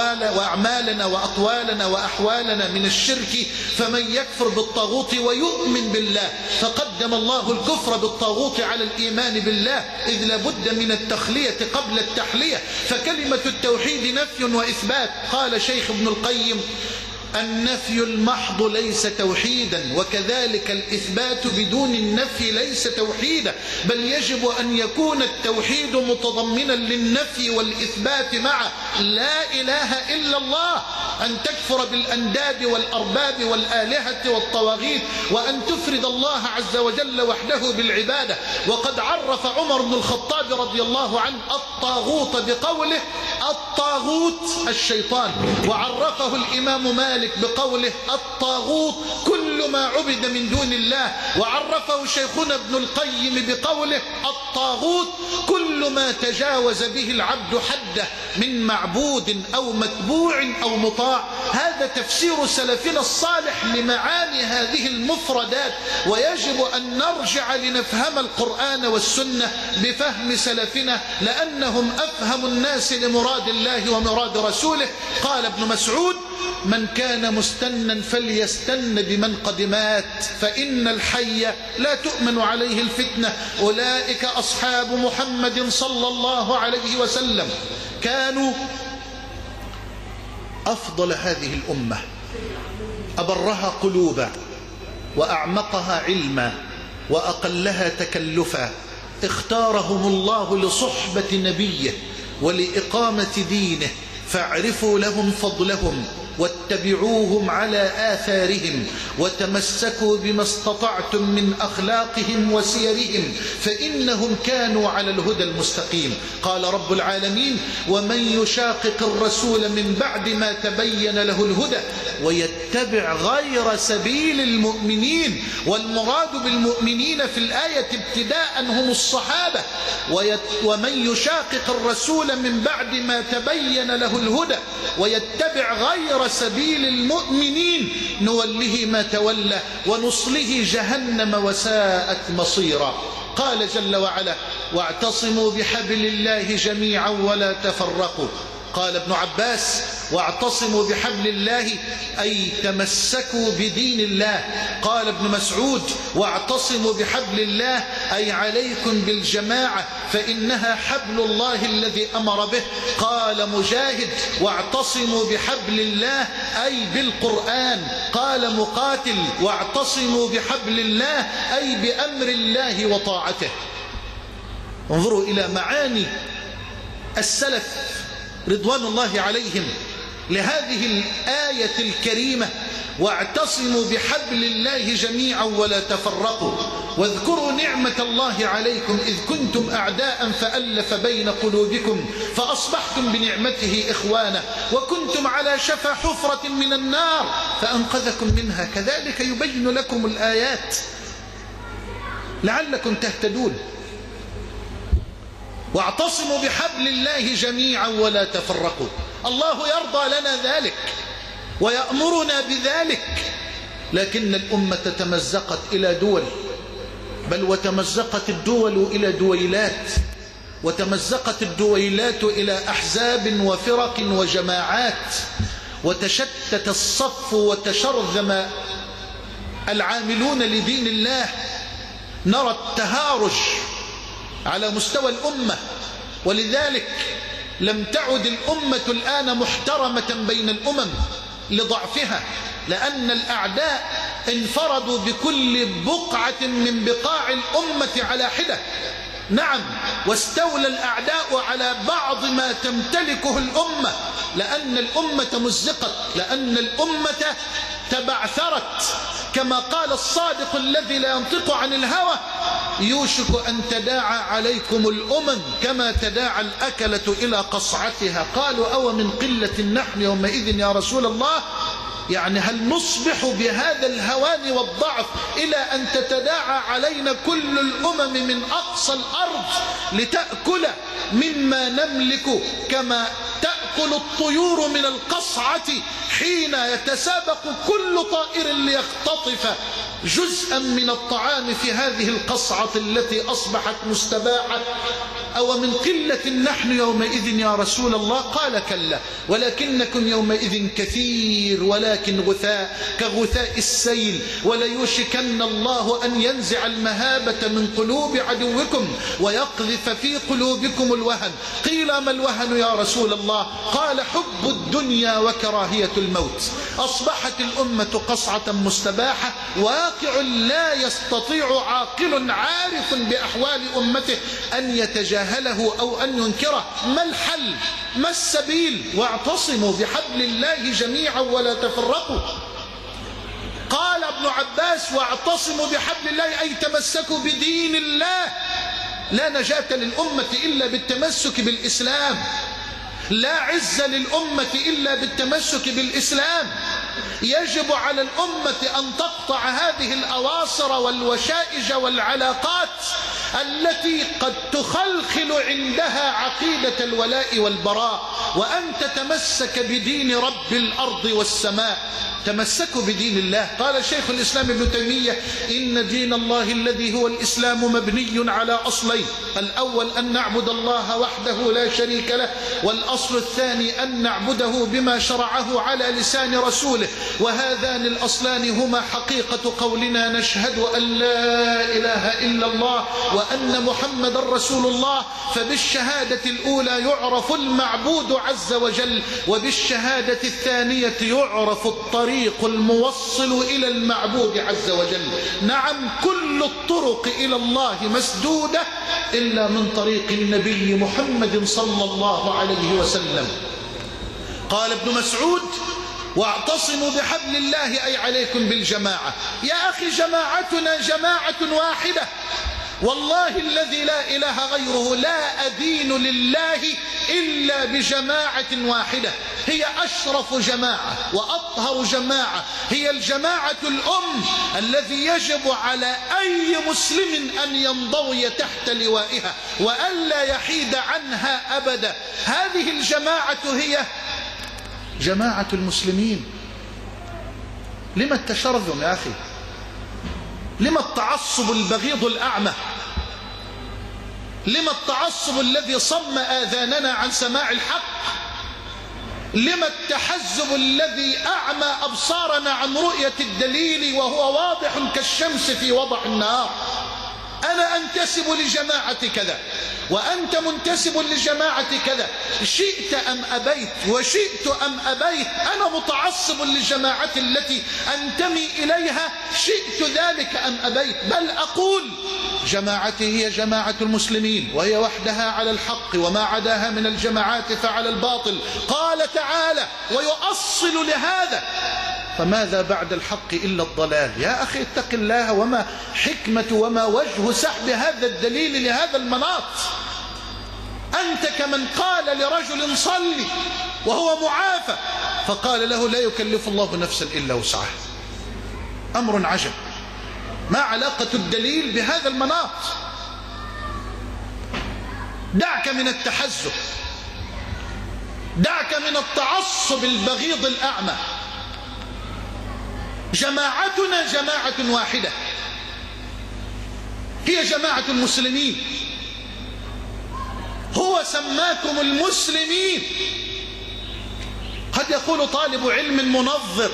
وأعمالنا وأقوالنا وأحوالنا من الشرك. فمن يكفر بالطاغوت ويؤمن بالله فقدم الله الكفر بالطاغوت على الإيمان بالله، إذ لابد من التخلية قبل التحلية. فكلمة التوحيد نفي وإثبات. قال شيخ ابن القيم: النفي المحض ليس توحيدا، وكذلك الإثبات بدون النفي ليس توحيدا، بل يجب أن يكون التوحيد متضمنا للنفي والإثبات معه. لا إله إلا الله، أن تكفر بالأنداد والأرباب والآلهة والطواغيت، وأن تفرد الله عز وجل وحده بالعبادة. وقد عرف عمر بن الخطاب رضي الله عنه الطاغوت بقوله: الطاغوت الشيطان. وعرفه الإمام مالك بقوله: الطاغوت كل ما عبد من دون الله. وعرفه شيخنا ابن القيم بقوله: الطاغوت كل ما تجاوز به العبد حده من معبود أو متبوع أو مطاع. هذا تفسير سلفنا الصالح لمعاني هذه المفردات، ويجب أن نرجع لنفهم القرآن والسنة بفهم سلفنا، لأنهم أفهم الناس لمراد الله ومراد رسوله. قال ابن مسعود: من كان مستنا فليستن بمن قد مات، فإن الحي لا تؤمن عليه الفتنة. أولئك أصحاب محمد صلى الله عليه وسلم، كانوا أفضل هذه الأمة، أبرها قلوبا وأعمقها علما وأقلها تكلفا. اختارهم الله لصحبة نبيه ولإقامة دينه، فاعرفوا لهم فضلهم واتبعوهم على آثارهم، وتمسكوا بما استطعتم من أخلاقهم وسيرهم، فإنهم كانوا على الهدى المستقيم. قال رب العالمين: ومن يشاقق الرسول من بعد ما تبين له الهدى ويتبع غير سبيل المؤمنين. والمراد بالمؤمنين في الآية ابتداء هم الصحابة. ومن يشاقق الرسول من بعد ما تبين له الهدى ويتبع غير سبيل المؤمنين نوله ما تولى ونصله جهنم وساءت مصيرا. قال جل وعلا: واعتصموا بحبل الله جميعا ولا تفرقوا. قال ابن عباس: واعتصموا بحبل الله أي تمسكوا بدين الله. قال ابن مسعود: واعتصموا بحبل الله أي عليكم بالجماعة فإنها حبل الله الذي أمر به. قال مجاهد: واعتصموا بحبل الله أي بالقرآن. قال مقاتل: واعتصموا بحبل الله أي بأمر الله وطاعته. انظروا إلى معاني السلف رضوان الله عليهم لهذه الآية الكريمة: واعتصموا بحبل الله جميعا ولا تفرقوا. واذكروا نعمة الله عليكم إذ كنتم أعداء فألف بين قلوبكم فأصبحتم بنعمته إخوانا وكنتم على شفا حفرة من النار فأنقذكم منها. كذلك يبين لكم الآيات لعلكم تهتدون. واعتصموا بحبل الله جميعا ولا تفرقوا. الله يرضى لنا ذلك ويأمرنا بذلك، لكن الأمة تمزقت إلى دول، بل وتمزقت الدول إلى دويلات، وتمزقت الدويلات إلى أحزاب وفرق وجماعات، وتشتت الصف وتشرذم العاملون لدين الله. نرى التهارج على مستوى الأمة، ولذلك لم تعد الأمة الآن محترمة بين الأمم لضعفها، لأن الأعداء انفردوا بكل بقعة من بقاع الأمة على حدة. نعم، واستولى الأعداء على بعض ما تمتلكه الأمة، لأن الأمة مزقت، لأن الأمة تبعثرت. كما قال الصادق الذي لا ينطق عن الهوى: يوشك أن تداعى عليكم الأمم كما تداعى الأكلة إلى قصعتها. قالوا: أو من قلة نحن يومئذ يا رسول الله؟ يعني هل نصبح بهذا الهوان والضعف إلى أن تتداعى علينا كل الأمم من أقصى الأرض لتأكل مما نملك كما تأكل الطيور من القصعة حين يتسابق كل طائر ليختطف جزءا من الطعام في هذه القصعة التي أصبحت مستباحة؟ أو من قلة نحن يومئذ يا رسول الله؟ قال: كلا، ولكنكم يومئذ كثير ولكن غثاء كغثاء السيل، وليوشكن الله أن ينزع المهابة من قلوب عدوكم ويقذف في قلوبكم الوهن. قيل: ما الوهن يا رسول الله؟ قال: حب الدنيا وكراهية الموت. أصبحت الأمة قصعة مستباحة، واقع لا يستطيع عاقل عارف بأحوال أمته أن يتجاهله أو أن ينكره. ما الحل؟ ما السبيل؟ واعتصموا بحبل الله جميعا ولا تفرقوا. قال ابن عباس: واعتصموا بحبل الله أي تمسكوا بدين الله. لا نجاة للأمة إلا بالتمسك بالإسلام، لا عز للأمة إلا بالتمسك بالإسلام. يجب على الأمة أن تقطع هذه الأواصر والوشائج والعلاقات التي قد تخلخل عندها عقيدة الولاء والبراء، وأن تتمسك بدين رب الأرض والسماء. تمسكوا بدين الله. قال شيخ الإسلام ابن تيمية: إن دين الله الذي هو الإسلام مبني على أصلين: الأول أن نعبد الله وحده لا شريك له، والأصل الثاني أن نعبده بما شرعه على لسان رسوله. وهذان الأصلان هما حقيقة قولنا: نشهد أن لا إله إلا الله وأن محمد رسول الله. فبالشهادة الأولى يعرف المعبود عز وجل، وبالشهادة الثانية يعرف الطريق الموصل إلى المعبود عز وجل. نعم، كل الطرق إلى الله مسدودة إلا من طريق النبي محمد صلى الله عليه وسلم. قال ابن مسعود: واعتصموا بحبل الله أي عليكم بالجماعة. يا أخي، جماعتنا جماعة واحدة، والله الذي لا إله غيره لا أدين لله إلا بجماعة واحدة. هي أشرف جماعة وأطهر جماعة، هي الجماعة الأم الذي يجب على أي مسلم أن ينضوي تحت لوائها وألا يحيد عنها أبدا. هذه الجماعة هي جماعة المسلمين. لما التشرذم يا أخي؟ لما التعصب البغيض الأعمى؟ لما التعصب الذي صم آذاننا عن سماع الحق؟ لما التحزب الذي أعمى أبصارنا عن رؤية الدليل وهو واضح كالشمس في وضح النهار؟ أنا أنتسب لجماعة كذا وأنت منتسب لجماعة كذا، شئت أم أبيت وشئت أم أبيت، أنا متعصب للجماعة التي أنتمي إليها شئت ذلك أم أبيت. بل أقول جماعتي هي جماعة المسلمين، وهي وحدها على الحق، وما عداها من الجماعات فعلى الباطل. قال تعالى: ويؤصل لهذا: فماذا بعد الحق إلا الضلال. يا أخي اتق الله، وما حكمة وما وجه سحب هذا الدليل لهذا المناط؟ أنت كمن قال لرجل صلي وهو معافى فقال له: لا يكلف الله نفسا إلا وسعها. أمر عجب. ما علاقة الدليل بهذا المناط؟ دعك من التحزب، دعك من التعصب البغيض الأعمى. جماعتنا جماعة واحدة، هي جماعة المسلمين. هو سماكم المسلمين. قد يقول طالب علم منظر،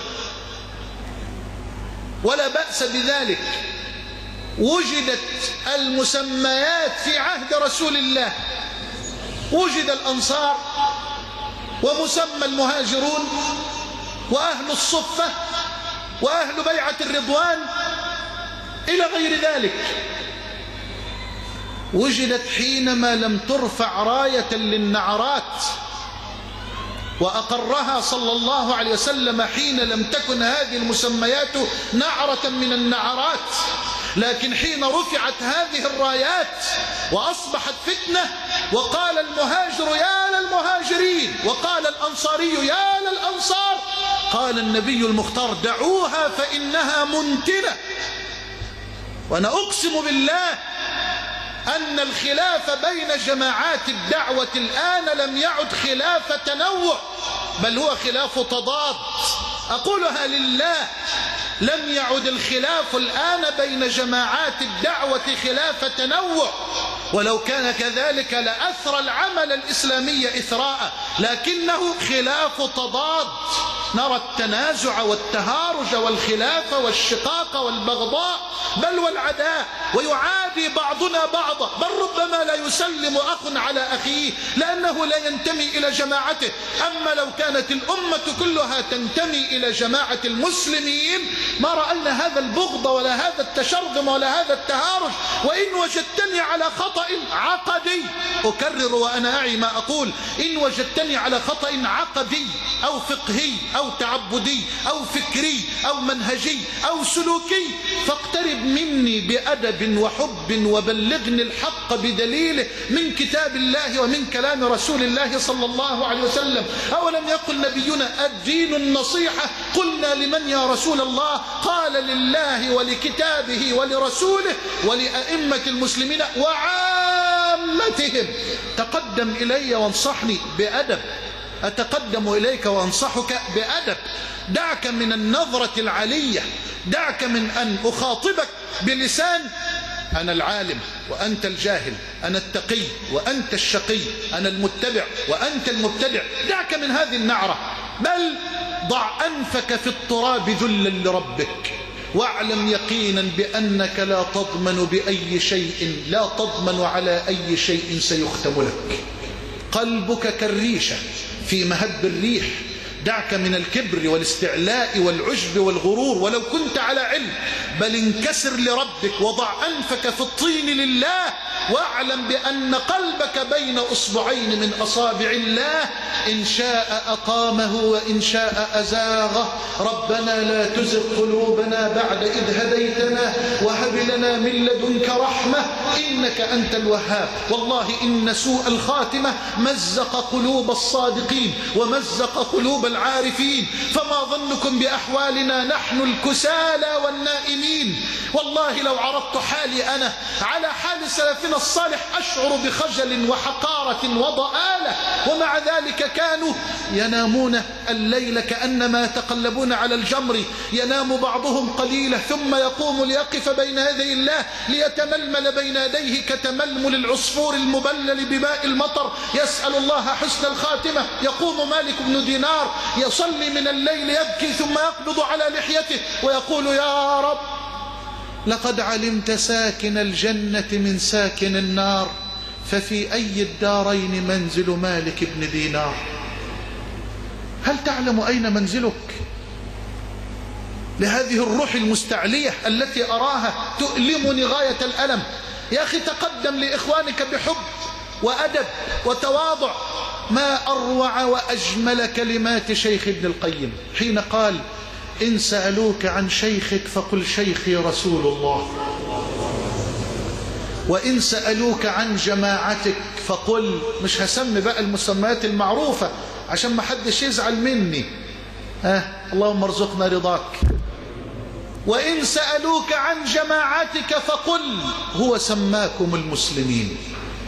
ولا بأس بذلك، وجدت المسميات في عهد رسول الله، وجد الأنصار ومسمى المهاجرون وأهل الصفة وأهل بيعة الرضوان إلى غير ذلك، وجدت حينما لم ترفع راية للنعرات، وأقرها صلى الله عليه وسلم حين لم تكن هذه المسميات نعرة من النعرات، لكن حين رفعت هذه الرايات وأصبحت فتنة، وقال المهاجر يا للمهاجرين وقال الأنصاري يا للأنصار، قال النبي المختار دعوها فإنها منتنة. وأنا أقسم بالله أن الخلاف بين جماعات الدعوة الآن لم يعد خلاف تنوع، بل هو خلاف تضاد. أقولها لله، لم يعد الخلاف الآن بين جماعات الدعوة خلاف تنوع، ولو كان كذلك لأثر العمل الإسلامي إثراء، لكنه خلاف تضاد. نرى التنازع والتهارج والخلاف والشقاق والبغضاء بل والعداء، ويعادي بعضنا بعضا، بل ربما لا يسلم أخ على أخيه لأنه لا ينتمي إلى جماعته. أما لو كانت الأمة كلها تنتمي إلى جماعة المسلمين ما رأينا هذا البغض ولا هذا التشرذم ولا هذا التهارج. وإن وجدتني على خطأ عقدي، أكرر وأنا أعي ما أقول، إن وجدتني على خطأ عقدي أو فقهي أو تعبدي أو فكري أو منهجي أو سلوكي، فاقترب مني بأدب وحب وبلغني الحق بدليله من كتاب الله ومن كلام رسول الله صلى الله عليه وسلم. أولم يقل نبينا الدين النصيحة؟ قلنا لمن يا رسول الله؟ قال لله ولكتابه ولرسوله ولأئمة المسلمين وعامتهم. تقدم إلي وانصحني بأدب، أتقدم إليك وأنصحك بأدب. دعك من النظرة العالية، دعك من أن أخاطبك بلسان أنا العالم وأنت الجاهل، أنا التقي وأنت الشقي، أنا المتبع وأنت المبتدع. دعك من هذه النعرة، بل ضع أنفك في التراب ذلا لربك، واعلم يقينا بأنك لا تضمن بأي شيء، لا تضمن على أي شيء سيختم لك. قلبك كالريشة في مهب الريح. دعك من الكبر والاستعلاء والعجب والغرور ولو كنت على علم، بل انكسر لربك وضع أنفك في الطين لله، واعلم بأن قلبك بين أصبعين من أصابع الله، إن شاء أقامه وإن شاء أزاغه. ربنا لا تزغ قلوبنا بعد إذ هديتنا وهب لنا من لدنك رحمة إنك أنت الوهاب. والله إن سوء الخاتمة مزق قلوب الصادقين ومزق قلوب العارفين، فما ظنكم بأحوالنا نحن الكسالى والنائمين. والله لو عرضت حالي أنا على حال سلفنا الصالح أشعر بخجل وحقارة وضآلة، ومع ذلك كانوا ينامون الليل كأنما يتقلبون على الجمر، ينام بعضهم قليلا ثم يقوم ليقف بين يدي الله ليتململ بين يديه كتململ العصفور المبلل بماء المطر، يسأل الله حسن الخاتمة. يقوم مالك بن دينار يصلي من الليل يبكي ثم يقبض على لحيته ويقول يا رب لقد علمت ساكن الجنة من ساكن النار، ففي أي الدارين منزل مالك بن دينار؟ هل تعلم أين منزلك؟ لهذه الروح المستعلية التي أراها تؤلمني غاية الألم. يا أخي تقدم لإخوانك بحب وأدب وتواضع. ما أروع وأجمل كلمات شيخ ابن القيم حين قال إن سألوك عن شيخك فقل شيخي رسول الله، وإن سألوك عن جماعتك فقل، مش هسمي بقى المسميات المعروفة عشان ما حدش يزعل مني، ها اللهم ارزقنا رضاك. وإن سألوك عن جماعتك فقل هو سماكم المسلمين.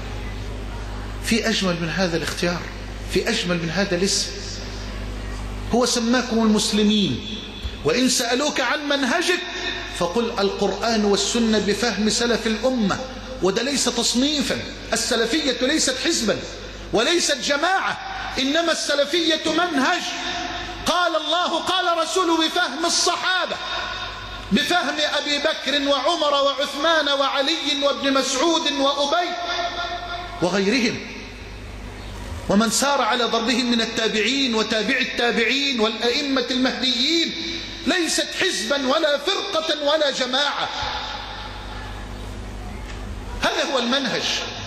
في أجمل من هذا الاختيار، في أجمل من هذا الاسم، هو سماكم المسلمين. وإن سألوك عن منهجك فقل القرآن والسنة بفهم سلف الأمة. وده ليس تصنيفا، السلفية ليست حزبا وليست جماعة، إنما السلفية منهج قال الله قال رسوله بفهم الصحابة، بفهم أبي بكر وعمر وعثمان وعلي وابن مسعود وأبي وغيرهم، ومن سار على ضربهم من التابعين وتابع التابعين والأئمة المهديين. ليست حزبا ولا فرقة ولا جماعة. هذا هو المنهج.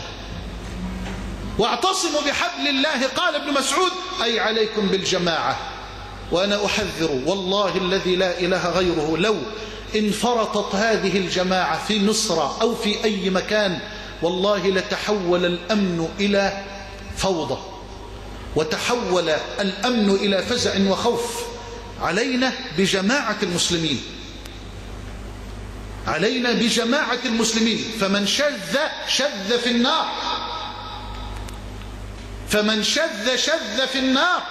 واعتصموا بحبل الله، قال ابن مسعود أي عليكم بالجماعة. وأنا أحذر والله الذي لا إله غيره، لو انفرطت هذه الجماعة في مصر أو في أي مكان والله لتحول الأمن إلى فوضى، وتحول الأمن إلى فزع وخوف. علينا بجماعة المسلمين، علينا بجماعة المسلمين. فمن شذ شذ في النار، فمن شذ شذ في النار.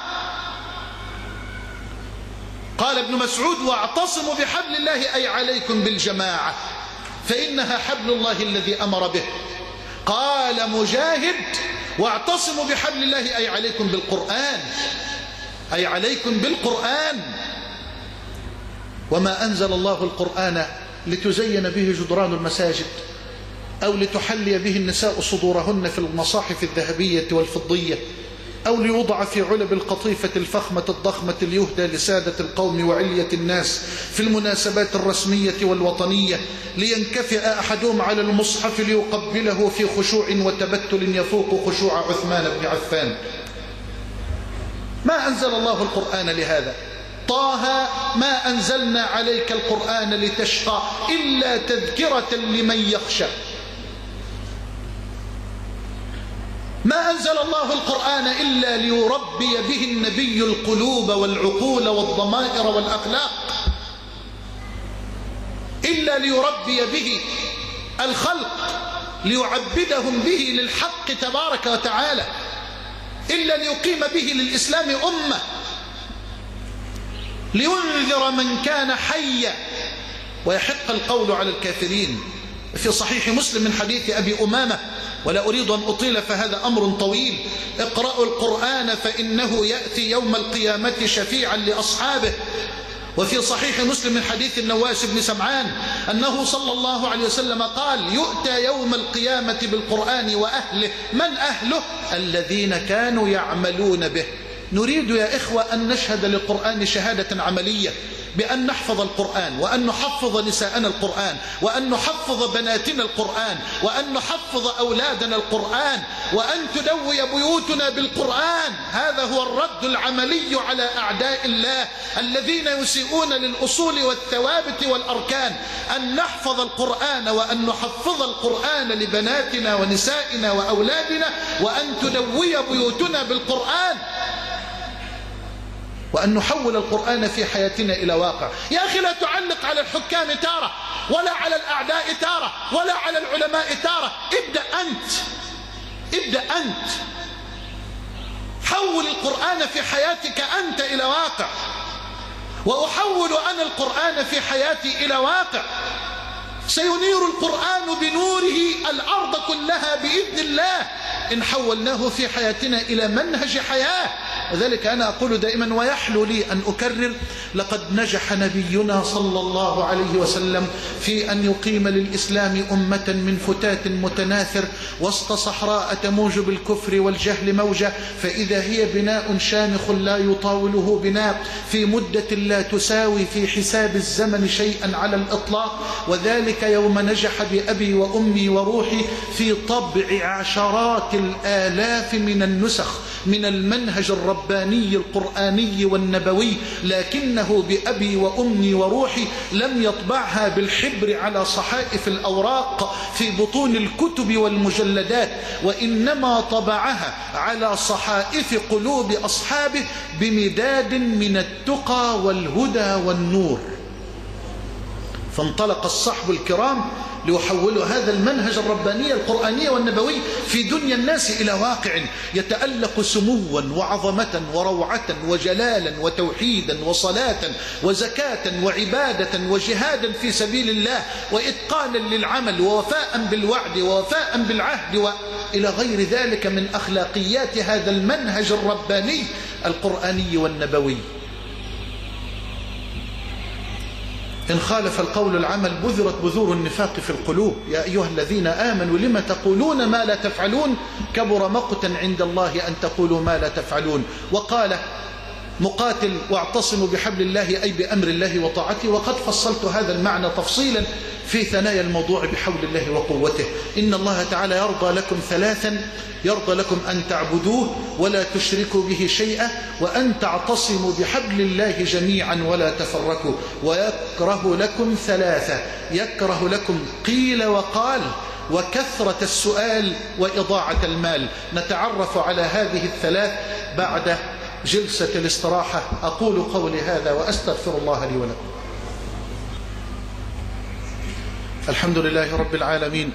قال ابن مسعود واعتصموا بحبل الله أي عليكم بالجماعة فإنها حبل الله الذي أمر به. قال مجاهد واعتصموا بحبل الله أي عليكم بالقرآن، أي عليكم بالقرآن. وما أنزل الله القرآن لتزين به جدران المساجد أو لتحلي به النساء صدورهن في المصاحف الذهبية والفضية، أو ليوضع في علب القطيفة الفخمة الضخمة ليهدى لسادة القوم وعلية الناس في المناسبات الرسمية والوطنية، لينكفئ أحدهم على المصحف ليقبله في خشوع وتبتل يفوق خشوع عثمان بن عفان. ما أنزل الله القرآن لهذا. طه ما أنزلنا عليك القرآن لتشقى إلا تذكرة لمن يخشى. ما أنزل الله القرآن إلا ليربي به النبي القلوب والعقول والضمائر والأخلاق، إلا ليربي به الخلق، ليعبدهم به للحق تبارك وتعالى، إلا ليقيم به للإسلام أمة، لينذر من كان حيا ويحق القول على الكافرين. في صحيح مسلم من حديث أبي أمامة، ولا أريد أن أطيل فهذا أمر طويل: اقرأوا القرآن فإنه يأتي يوم القيامة شفيعا لأصحابه. وفي صحيح مسلم من حديث النواس بن سمعان أنه صلى الله عليه وسلم قال: يؤتى يوم القيامة بالقرآن وأهله. من أهله؟ الذين كانوا يعملون به. نريد يا إخوة أن نشهد للقرآن شهادة عملية، بأن نحفظ القرآن، وأن نحفظ نساءنا القرآن، وأن نحفظ بناتنا القرآن، وأن نحفظ أولادنا القرآن، وأن تدوي بيوتنا بالقرآن. هذا هو الرد العملي على أعداء الله الذين يسيئون للأصول والثوابت والأركان. أن نحفظ القرآن وأن نحفظ القرآن لبناتنا ونسائنا وأولادنا، وأن تدوي بيوتنا بالقرآن، وأن نحول القرآن في حياتنا إلى واقع. يا أخي لا تعلق على الحكام تارة، ولا على الأعداء تارة، ولا على العلماء تارة. ابدأ أنت، ابدأ أنت، حول القرآن في حياتك أنت إلى واقع، وأحول أنا القرآن في حياتي إلى واقع. سينير القرآن بنوره الأرض كلها بإذن الله إن حولناه في حياتنا إلى منهج حياة. وذلك أنا أقول دائما ويحلو لي أن أكرر: لقد نجح نبينا صلى الله عليه وسلم في أن يقيم للإسلام أمة من فتات متناثر وسط صحراء تموج بالكفر والجهل موجة، فإذا هي بناء شامخ لا يطاوله بناء، في مدة لا تساوي في حساب الزمن شيئا على الإطلاق. وذلك يوم نجح بأبي وأمي وروحي في طبع عشرات الآلاف من النسخ من المنهج الرباني القرآني والنبوي، لكنه بأبي وأمي وروحي لم يطبعها بالحبر على صحائف الأوراق في بطون الكتب والمجلدات، وإنما طبعها على صحائف قلوب أصحابه بمداد من التقى والهدى والنور. فانطلق الصحب الكرام ليحولوا هذا المنهج الرباني القرآني والنبوي في دنيا الناس إلى واقع يتألق سموا وعظمة وروعة وجلالا وتوحيدا وصلاة وزكاة وعبادة وجهادا في سبيل الله وإتقانا للعمل ووفاء بالوعد ووفاء بالعهد وإلى غير ذلك من أخلاقيات هذا المنهج الرباني القرآني والنبوي. إن خالف القول العمل بذرت بذور النفاق في القلوب. يا أيها الذين آمنوا لم تقولون ما لا تفعلون كبر مقتا عند الله أن تقولوا ما لا تفعلون. وقال مقاتل واعتصموا بحبل الله أي بأمر الله وطاعته، وقد فصلت هذا المعنى تفصيلا في ثنايا الموضوع بحول الله وقوته. إن الله تعالى يرضى لكم ثلاثا: يرضى لكم أن تعبدوه ولا تشركوا به شيئا، وأن تعتصموا بحبل الله جميعا ولا تفرقوا، ويكره لكم ثلاثة: يكره لكم قيل وقال، وكثرة السؤال، وإضاعة المال. نتعرف على هذه الثلاث بعد جلسة الاستراحة. أقول قولي هذا وأستغفر الله لي ولكم. الحمد لله رب العالمين،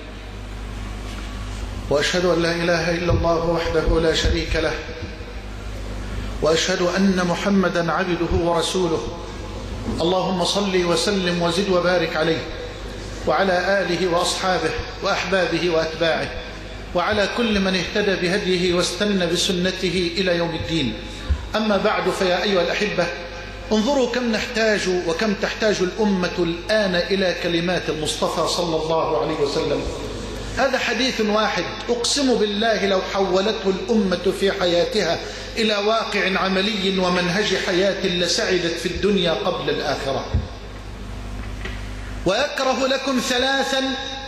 وأشهد أن لا إله إلا الله وحده لا شريك له، وأشهد أن محمدا عبده ورسوله. اللهم صل وسلم وزد وبارك عليه وعلى آله وأصحابه وأحبابه وأتباعه، وعلى كل من اهتدى بهديه واستنى بسنته إلى يوم الدين. أما بعد، فيا أيها الأحبة، انظروا كم نحتاج وكم تحتاج الأمة الآن إلى كلمات المصطفى صلى الله عليه وسلم. هذا حديث واحد أقسم بالله لو حولته الأمة في حياتها إلى واقع عملي ومنهج حياة لسعدت في الدنيا قبل الآخرة. ويكره لكم ثلاثا،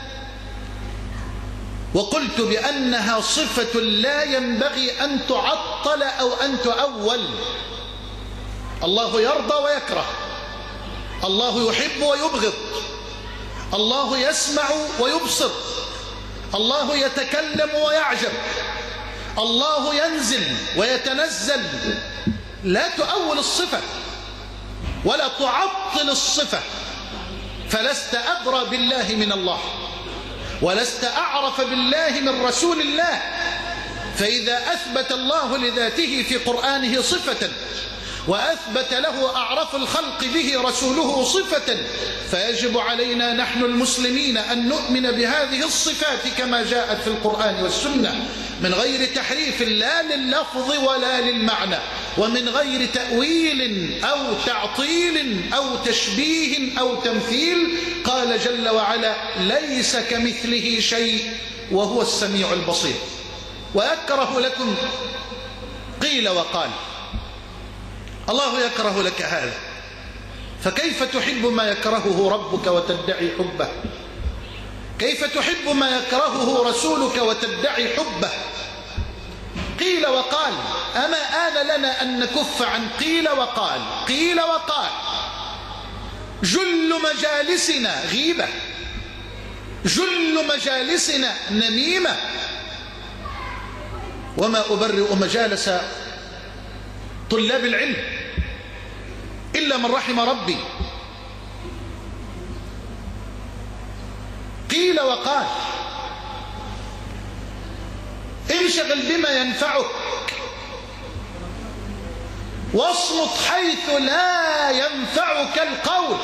وقلت بأنها صفة لا ينبغي أن تعطل أو أن تؤول. الله يرضى ويكره، الله يحب ويبغض، الله يسمع ويبصر، الله يتكلم ويعجب، الله ينزل ويتنزل. لا تؤول الصفة ولا تعطل الصفة، فلست أدرى بالله من الله، ولست أعرف بالله من رسول الله. فإذا أثبت الله لذاته في قرآنه صفة، وأثبت له أعرف الخلق به رسوله صفة، فيجب علينا نحن المسلمين أن نؤمن بهذه الصفات كما جاءت في القرآن والسنة، من غير تحريف لا لللفظ ولا للمعنى، ومن غير تأويل أو تعطيل أو تشبيه أو تمثيل. قال جل وعلا: ليس كمثله شيء وهو السميع البصير. ويكره لكم قيل وقال. الله يكره لك هذا، فكيف تحب ما يكرهه ربك وتدعي حبه؟ كيف تحب ما يكرهه رسولك وتدعي حبه؟ قيل وقال. أما آن لنا أن نكف عن قيل وقال؟ قيل وقال. جل مجالسنا غيبة، جل مجالسنا نميمة. وما أبرئ مجالس طلاب العلم إلا من رحم ربي. قيل وقال. انشغل بما ينفعك، واصمت حيث لا ينفعك القول،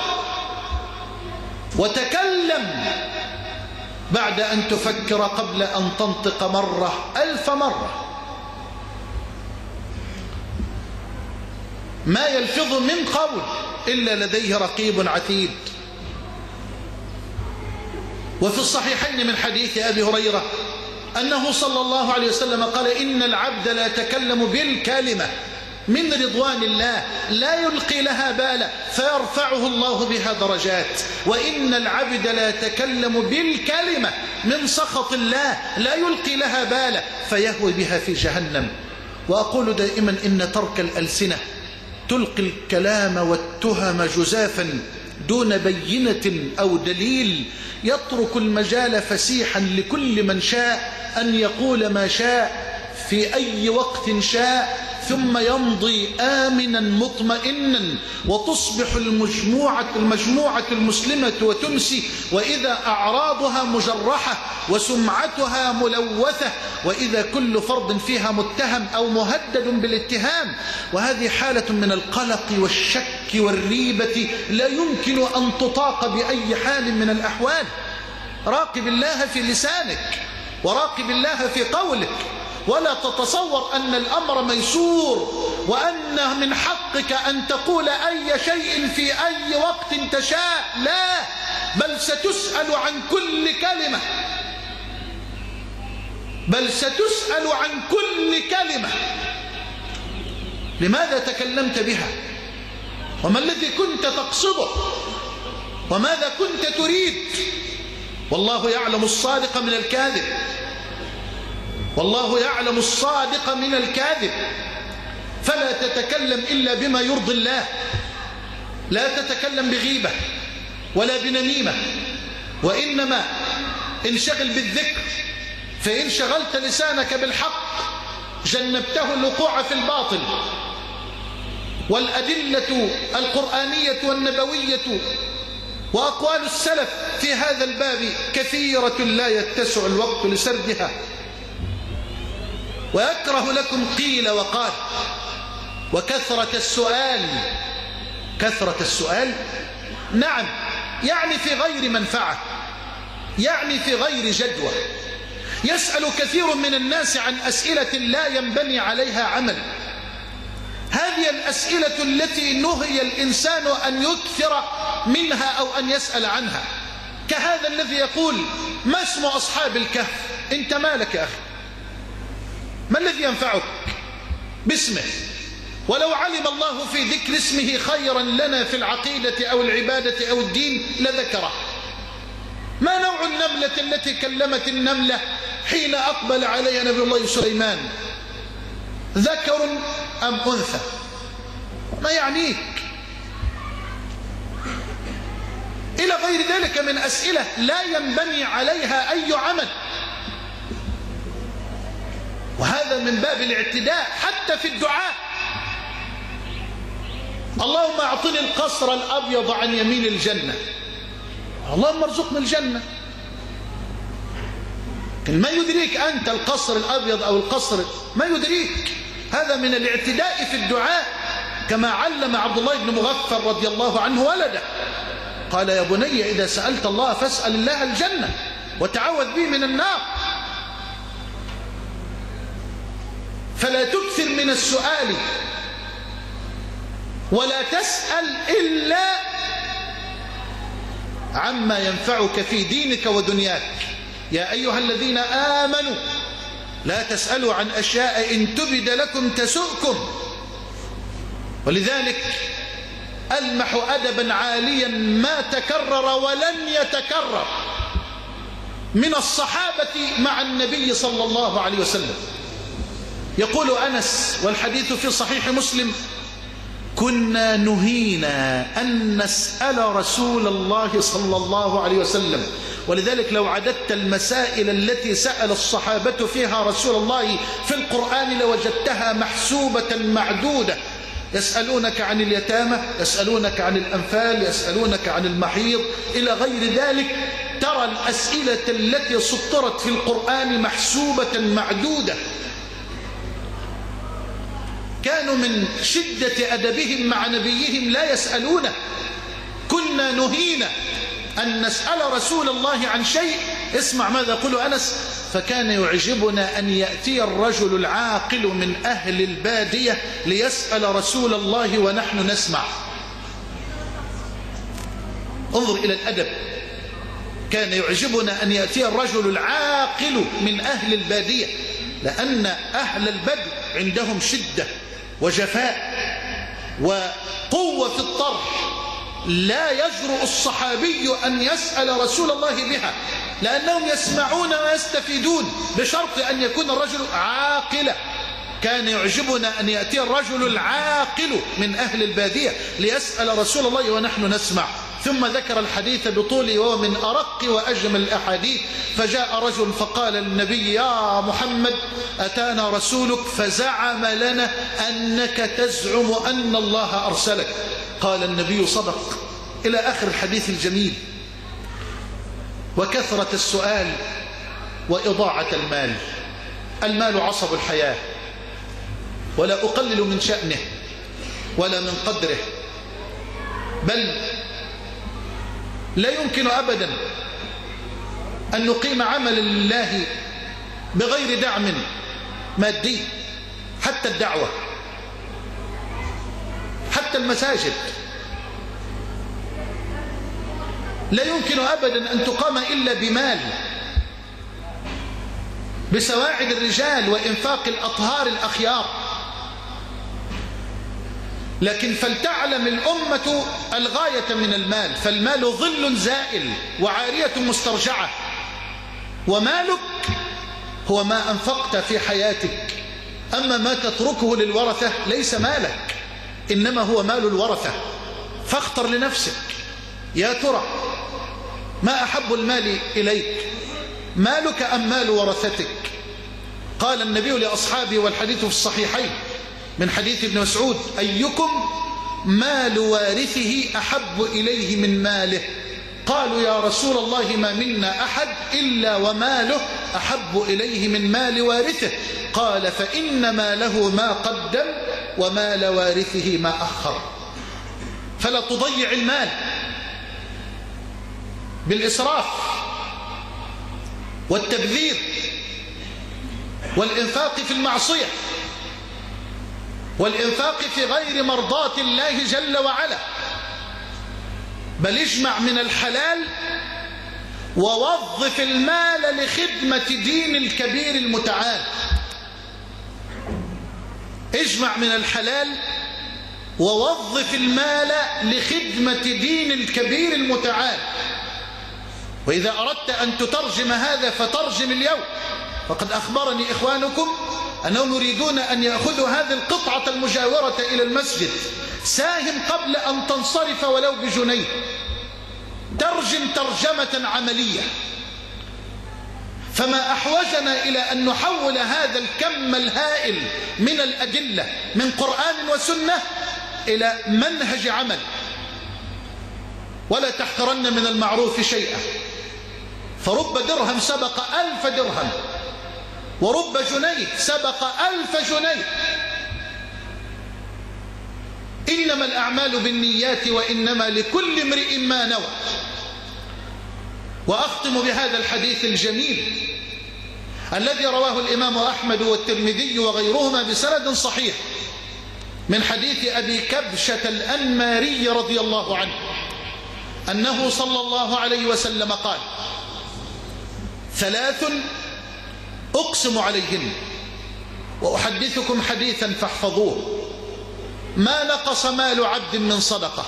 وتكلم بعد أن تفكر قبل أن تنطق مرة ألف مرة. ما يلفظ من قول إلا لديه رقيب عتيد. وفي الصحيحين من حديث أبي هريرة أنه صلى الله عليه وسلم قال: إن العبد لا يتكلم بالكلمة من رضوان الله لا يلقي لها بالا فيرفعه الله بها درجات، وإن العبد لا يتكلم بالكلمة من سخط الله لا يلقي لها بالا فيهوي بها في جهنم. وأقول دائما إن ترك الألسنة تلقي الكلام والتهم جزافا دون بينة أو دليل، يترك المجال فسيحا لكل من شاء أن يقول ما شاء في أي وقت شاء، ثم يمضي آمنا مطمئنا، وتصبح المجموعة, المجموعة المسلمة وتمسي وإذا أعراضها مجرحة وسمعتها ملوثة، وإذا كل فرد فيها متهم أو مهدد بالاتهام. وهذه حالة من القلق والشك والريبة لا يمكن أن تطاق بأي حال من الأحوال. راقب الله في لسانك، وراقب الله في قولك، ولا تتصور أن الأمر ميسور، وأن من حقك أن تقول أي شيء في أي وقت تشاء. لا، بل ستسأل عن كل كلمة، بل ستسأل عن كل كلمة، لماذا تكلمت بها؟ وما الذي كنت تقصده؟ وماذا كنت تريد؟ والله يعلم الصادق من الكاذب، والله يعلم الصادق من الكاذب. فلا تتكلم إلا بما يرضي الله، لا تتكلم بغيبة ولا بنميمة، وإنما انشغل بالذكر، فإن شغلت لسانك بالحق جنبته الوقوع في الباطل. والأدلة القرآنية والنبوية وأقوال السلف في هذا الباب كثيرة لا يتسع الوقت لسردها، ويكره لكم قيل وقال. وكثرة السؤال، كثرة السؤال نعم يعني في غير منفعة، يعني في غير جدوى. يسأل كثير من الناس عن أسئلة لا ينبني عليها عمل. هذه الأسئلة التي نهي الإنسان أن يكثر منها أو أن يسأل عنها، كهذا الذي يقول ما اسم أصحاب الكهف؟ أنت مالك يا أخي؟ ما الذي ينفعك باسمه؟ ولو علم الله في ذكر اسمه خيرا لنا في العقيدة أو العبادة أو الدين لذكره. ما نوع النملة التي كلمت النملة حين أقبل عليها نبي الله سليمان؟ ذكر أم أنثى؟ ما يعنيك؟ إلى غير ذلك من أسئلة لا ينبني عليها أي عمل. وهذا من باب الاعتداء حتى في الدعاء. اللهم أعطني القصر الأبيض عن يمين الجنة، اللهم ارزقني الجنة. لكن ما يدريك أنت القصر الأبيض أو القصر، ما يدريك. هذا من الاعتداء في الدعاء، كما علم عبد الله بن مغفر رضي الله عنه ولده، قال يا بني إذا سألت الله فاسأل الله الجنة وتعوذ به من النار. فلا تكثر من السؤال، ولا تسأل إلا عما ينفعك في دينك ودنياك. يا أيها الذين آمنوا لا تسألوا عن أشياء إن تبد لكم تسؤكم. ولذلك ألمح أدبا عاليا ما تكرر ولن يتكرر من الصحابة مع النبي صلى الله عليه وسلم. يقول أنس والحديث في صحيح مسلم: كنا نهينا أن نسأل رسول الله صلى الله عليه وسلم. ولذلك لو عددت المسائل التي سأل الصحابة فيها رسول الله في القرآن لوجدتها محسوبة معدودة. يسألونك عن اليتامى، يسألونك عن الأنفال، يسألونك عن المحيض، إلى غير ذلك. ترى الأسئلة التي سطرت في القرآن محسوبة معدودة. كانوا من شدة أدبهم مع نبيهم لا يسألونه. كنا نهينا أن نسأل رسول الله عن شيء. اسمع ماذا يقول أنس: فكان يعجبنا أن يأتي الرجل العاقل من أهل البادية ليسأل رسول الله ونحن نسمع. انظر إلى الأدب. كان يعجبنا أن يأتي الرجل العاقل من أهل البادية، لأن أهل البدو عندهم شدة وجفاء وقوة في الطرح، لا يجرؤ الصحابي أن يسأل رسول الله بها، لأنهم يسمعون ويستفيدون، بشرط أن يكون الرجل عاقلا. كان يعجبنا أن يأتي الرجل العاقل من أهل البادية ليسأل رسول الله ونحن نسمع. ثم ذكر الحديث بطوله وهو من أرق وأجمل الأحاديث. فجاء رجل فقال للنبي: يا محمد أتانا رسولك فزعم لنا أنك تزعم أن الله أرسلك. قال النبي: صدق، إلى آخر الحديث الجميل. وكثرة السؤال وإضاعة المال. المال عصب الحياة، ولا أقلل من شأنه ولا من قدره، بل لا يمكن أبدا أن نقيم عمل الله بغير دعم مادي. حتى الدعوة، حتى المساجد لا يمكن أبدا أن تقام إلا بمال، بسواعد الرجال وإنفاق الأطهار الأخيار. لكن فلتعلم الأمة الغاية من المال، فالمال ظل زائل وعارية مسترجعة، ومالك هو ما أنفقت في حياتك، أما ما تتركه للورثة ليس مالك، إنما هو مال الورثة. فاختر لنفسك يا ترى ما أحب المال إليك، مالك أم مال ورثتك؟ قال النبي لأصحابه والحديث في الصحيحين من حديث ابن مسعود: أيكم مال وارثه أحب إليه من ماله؟ قالوا يا رسول الله ما منا أحد إلا وماله أحب إليه من مال وارثه. قال: فإن ماله ما قدم ومال وارثه ما أخر. فلا تضيع المال بالإسراف والتبذير والإنفاق في المعصية والإنفاق في غير مرضاة الله جل وعلا، بل اجمع من الحلال ووظف المال لخدمة دين الكبير المتعال. اجمع من الحلال ووظف المال لخدمة دين الكبير المتعال. وإذا أردت أن تترجم هذا فترجم اليوم، فقد أخبرني إخوانكم أنهم يريدون أن يأخذوا هذه القطعة المجاورة إلى المسجد. ساهم قبل أن تنصرف ولو بجنيه، ترجم ترجمة عملية. فما أحوجنا إلى أن نحول هذا الكم الهائل من الأدلة من قرآن وسنة إلى منهج عمل. ولا تحقرن من المعروف شيئا، فرب درهم سبق ألف درهم، ورب جنيه سبق ألف جنيه. إنما الأعمال بالنيات وإنما لكل امرئ ما نوى. وأختم بهذا الحديث الجميل الذي رواه الإمام أحمد والترمذي وغيرهما بسند صحيح من حديث أبي كبشة الأنماري رضي الله عنه أنه صلى الله عليه وسلم قال: ثلاث أقسم عليهن وأحدثكم حديثا فاحفظوه: ما نقص مال عبد من صدقة،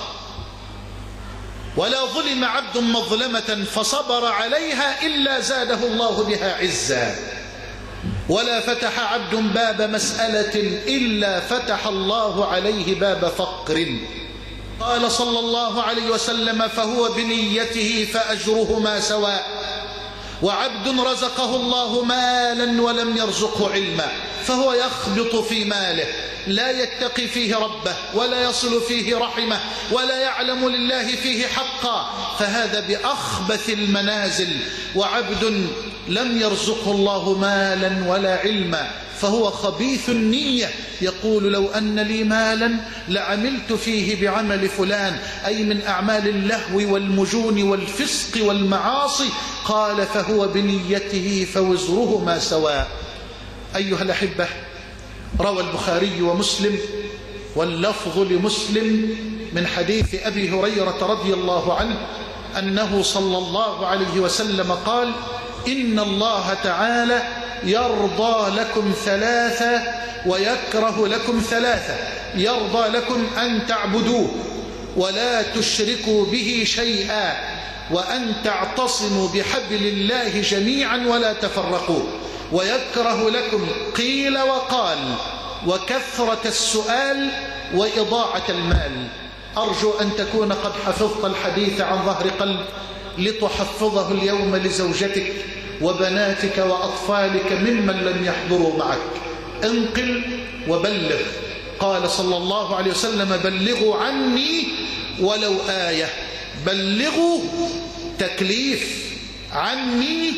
ولا ظلم عبد مظلمة فصبر عليها إلا زاده الله بها عزا، ولا فتح عبد باب مسألة إلا فتح الله عليه باب فقر. قال صلى الله عليه وسلم: فهو بنيته فأجرهما سواء. وعبد رزقه الله مالا ولم يرزقه علما، فهو يخبط في ماله لا يتقي فيه ربه ولا يصل فيه رحمه ولا يعلم لله فيه حقا، فهذا بأخبث المنازل. وعبد لم يرزقه الله مالا ولا علما، فهو خبيث النية، يقول: لو أن لي مالا لعملت فيه بعمل فلان، أي من أعمال اللهو والمجون والفسق والمعاصي. قال: فهو بنيته فوزرهما سواء. أيها الأحبة، روى البخاري ومسلم واللفظ لمسلم من حديث أبي هريرة رضي الله عنه أنه صلى الله عليه وسلم قال: إن الله تعالى يرضى لكم ثلاثة ويكره لكم ثلاثة. يرضى لكم أن تعبدوه ولا تشركوا به شيئا، وأن تعتصموا بحبل الله جميعا ولا تفرقوا. ويكره لكم قيل وقال وكثرة السؤال وإضاعة المال. أرجو أن تكون قد حفظت الحديث عن ظهر قلب لتحفظه اليوم لزوجتك وبناتك وأطفالك ممن لم يحضروا معك. انقل وبلغ. قال صلى الله عليه وسلم: بلغوا عني ولو آية. بلغوا تكليف، عني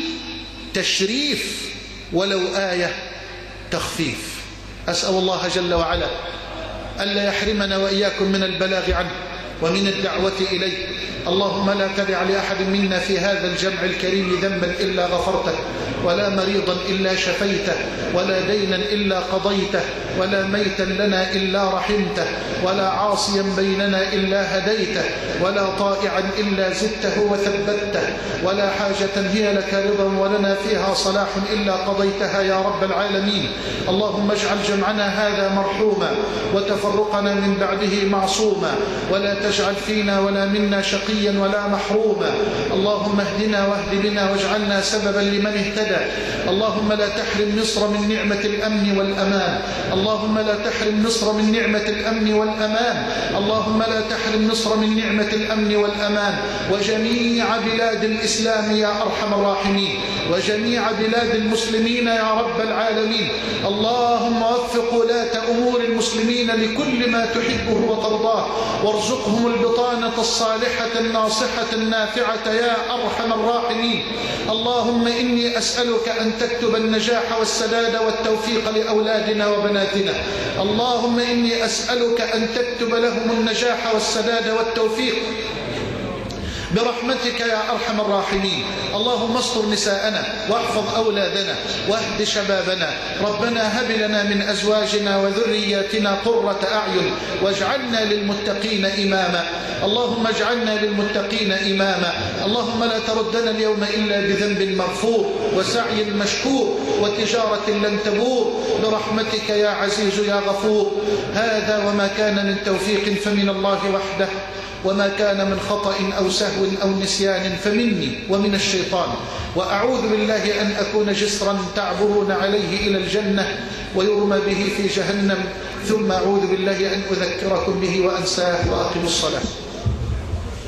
تشريف، ولو آية تخفيف. أسأل الله جل وعلا ألا يحرمنا وإياكم من البلاغ عنه ومن الدعوة إليه. اللهم لا تدع لأحد منا في هذا الجمع الكريم ذنبا إلا غفرته، ولا مريضا إلا شفيته، ولا دينا إلا قضيته، ولا ميتا لنا إلا رحمته، ولا عاصيا بيننا إلا هديته، ولا طائعا إلا زدته وثبته، ولا حاجة هي لك رضا ولنا فيها صلاح إلا قضيتها يا رب العالمين. اللهم اجعل جمعنا هذا مرحوما وتفرقنا من بعده معصوما، ولا تجعل فينا ولا منا شقيا ولا محروما. اللهم اهدنا واهد بنا واجعلنا سببا لمن اهتدى. اللهم لا تحرم مصر من نعمة الأمن والأمان. اللهم لا تحرم مصر من نعمة الأمن والأمان. اللهم لا تحرم مصر من نعمة الأمن والأمان، وجميع بلاد الإسلام يا أرحم الراحمين، وجميع بلاد المسلمين يا رب العالمين. اللهم وفق ولاة أمور المسلمين لكل ما تحبه وترضاه، وارزقهم البطانة الصالحة الناصحة النافعة يا أرحم الراحمين. اللهم إني أسألك أن تكتب النجاح والسداد والتوفيق لأولادنا وبناتنا. اللهم إني أسألك أن تكتب لهم النجاح والسداد والتوفيق برحمتك يا أرحم الراحمين. اللهم استر نساءنا واحفظ أولادنا واهد شبابنا. ربنا هب لنا من أزواجنا وذرياتنا قرة أعين واجعلنا للمتقين إماما. اللهم اجعلنا للمتقين إماما. اللهم لا تردنا اليوم إلا بذنب مغفور وسعي مشكور وتجارة لن تبور برحمتك يا عزيز يا غفور. هذا وما كان من توفيق فمن الله وحده، وما كان من خطأ أو سهو أو نسيان فمني ومن الشيطان. وأعوذ بالله أن أكون جسرا تعبرون عليه إلى الجنة ويرمى به في جهنم، ثم أعوذ بالله أن أذكركم به وأنساه. وأقم الصلاة.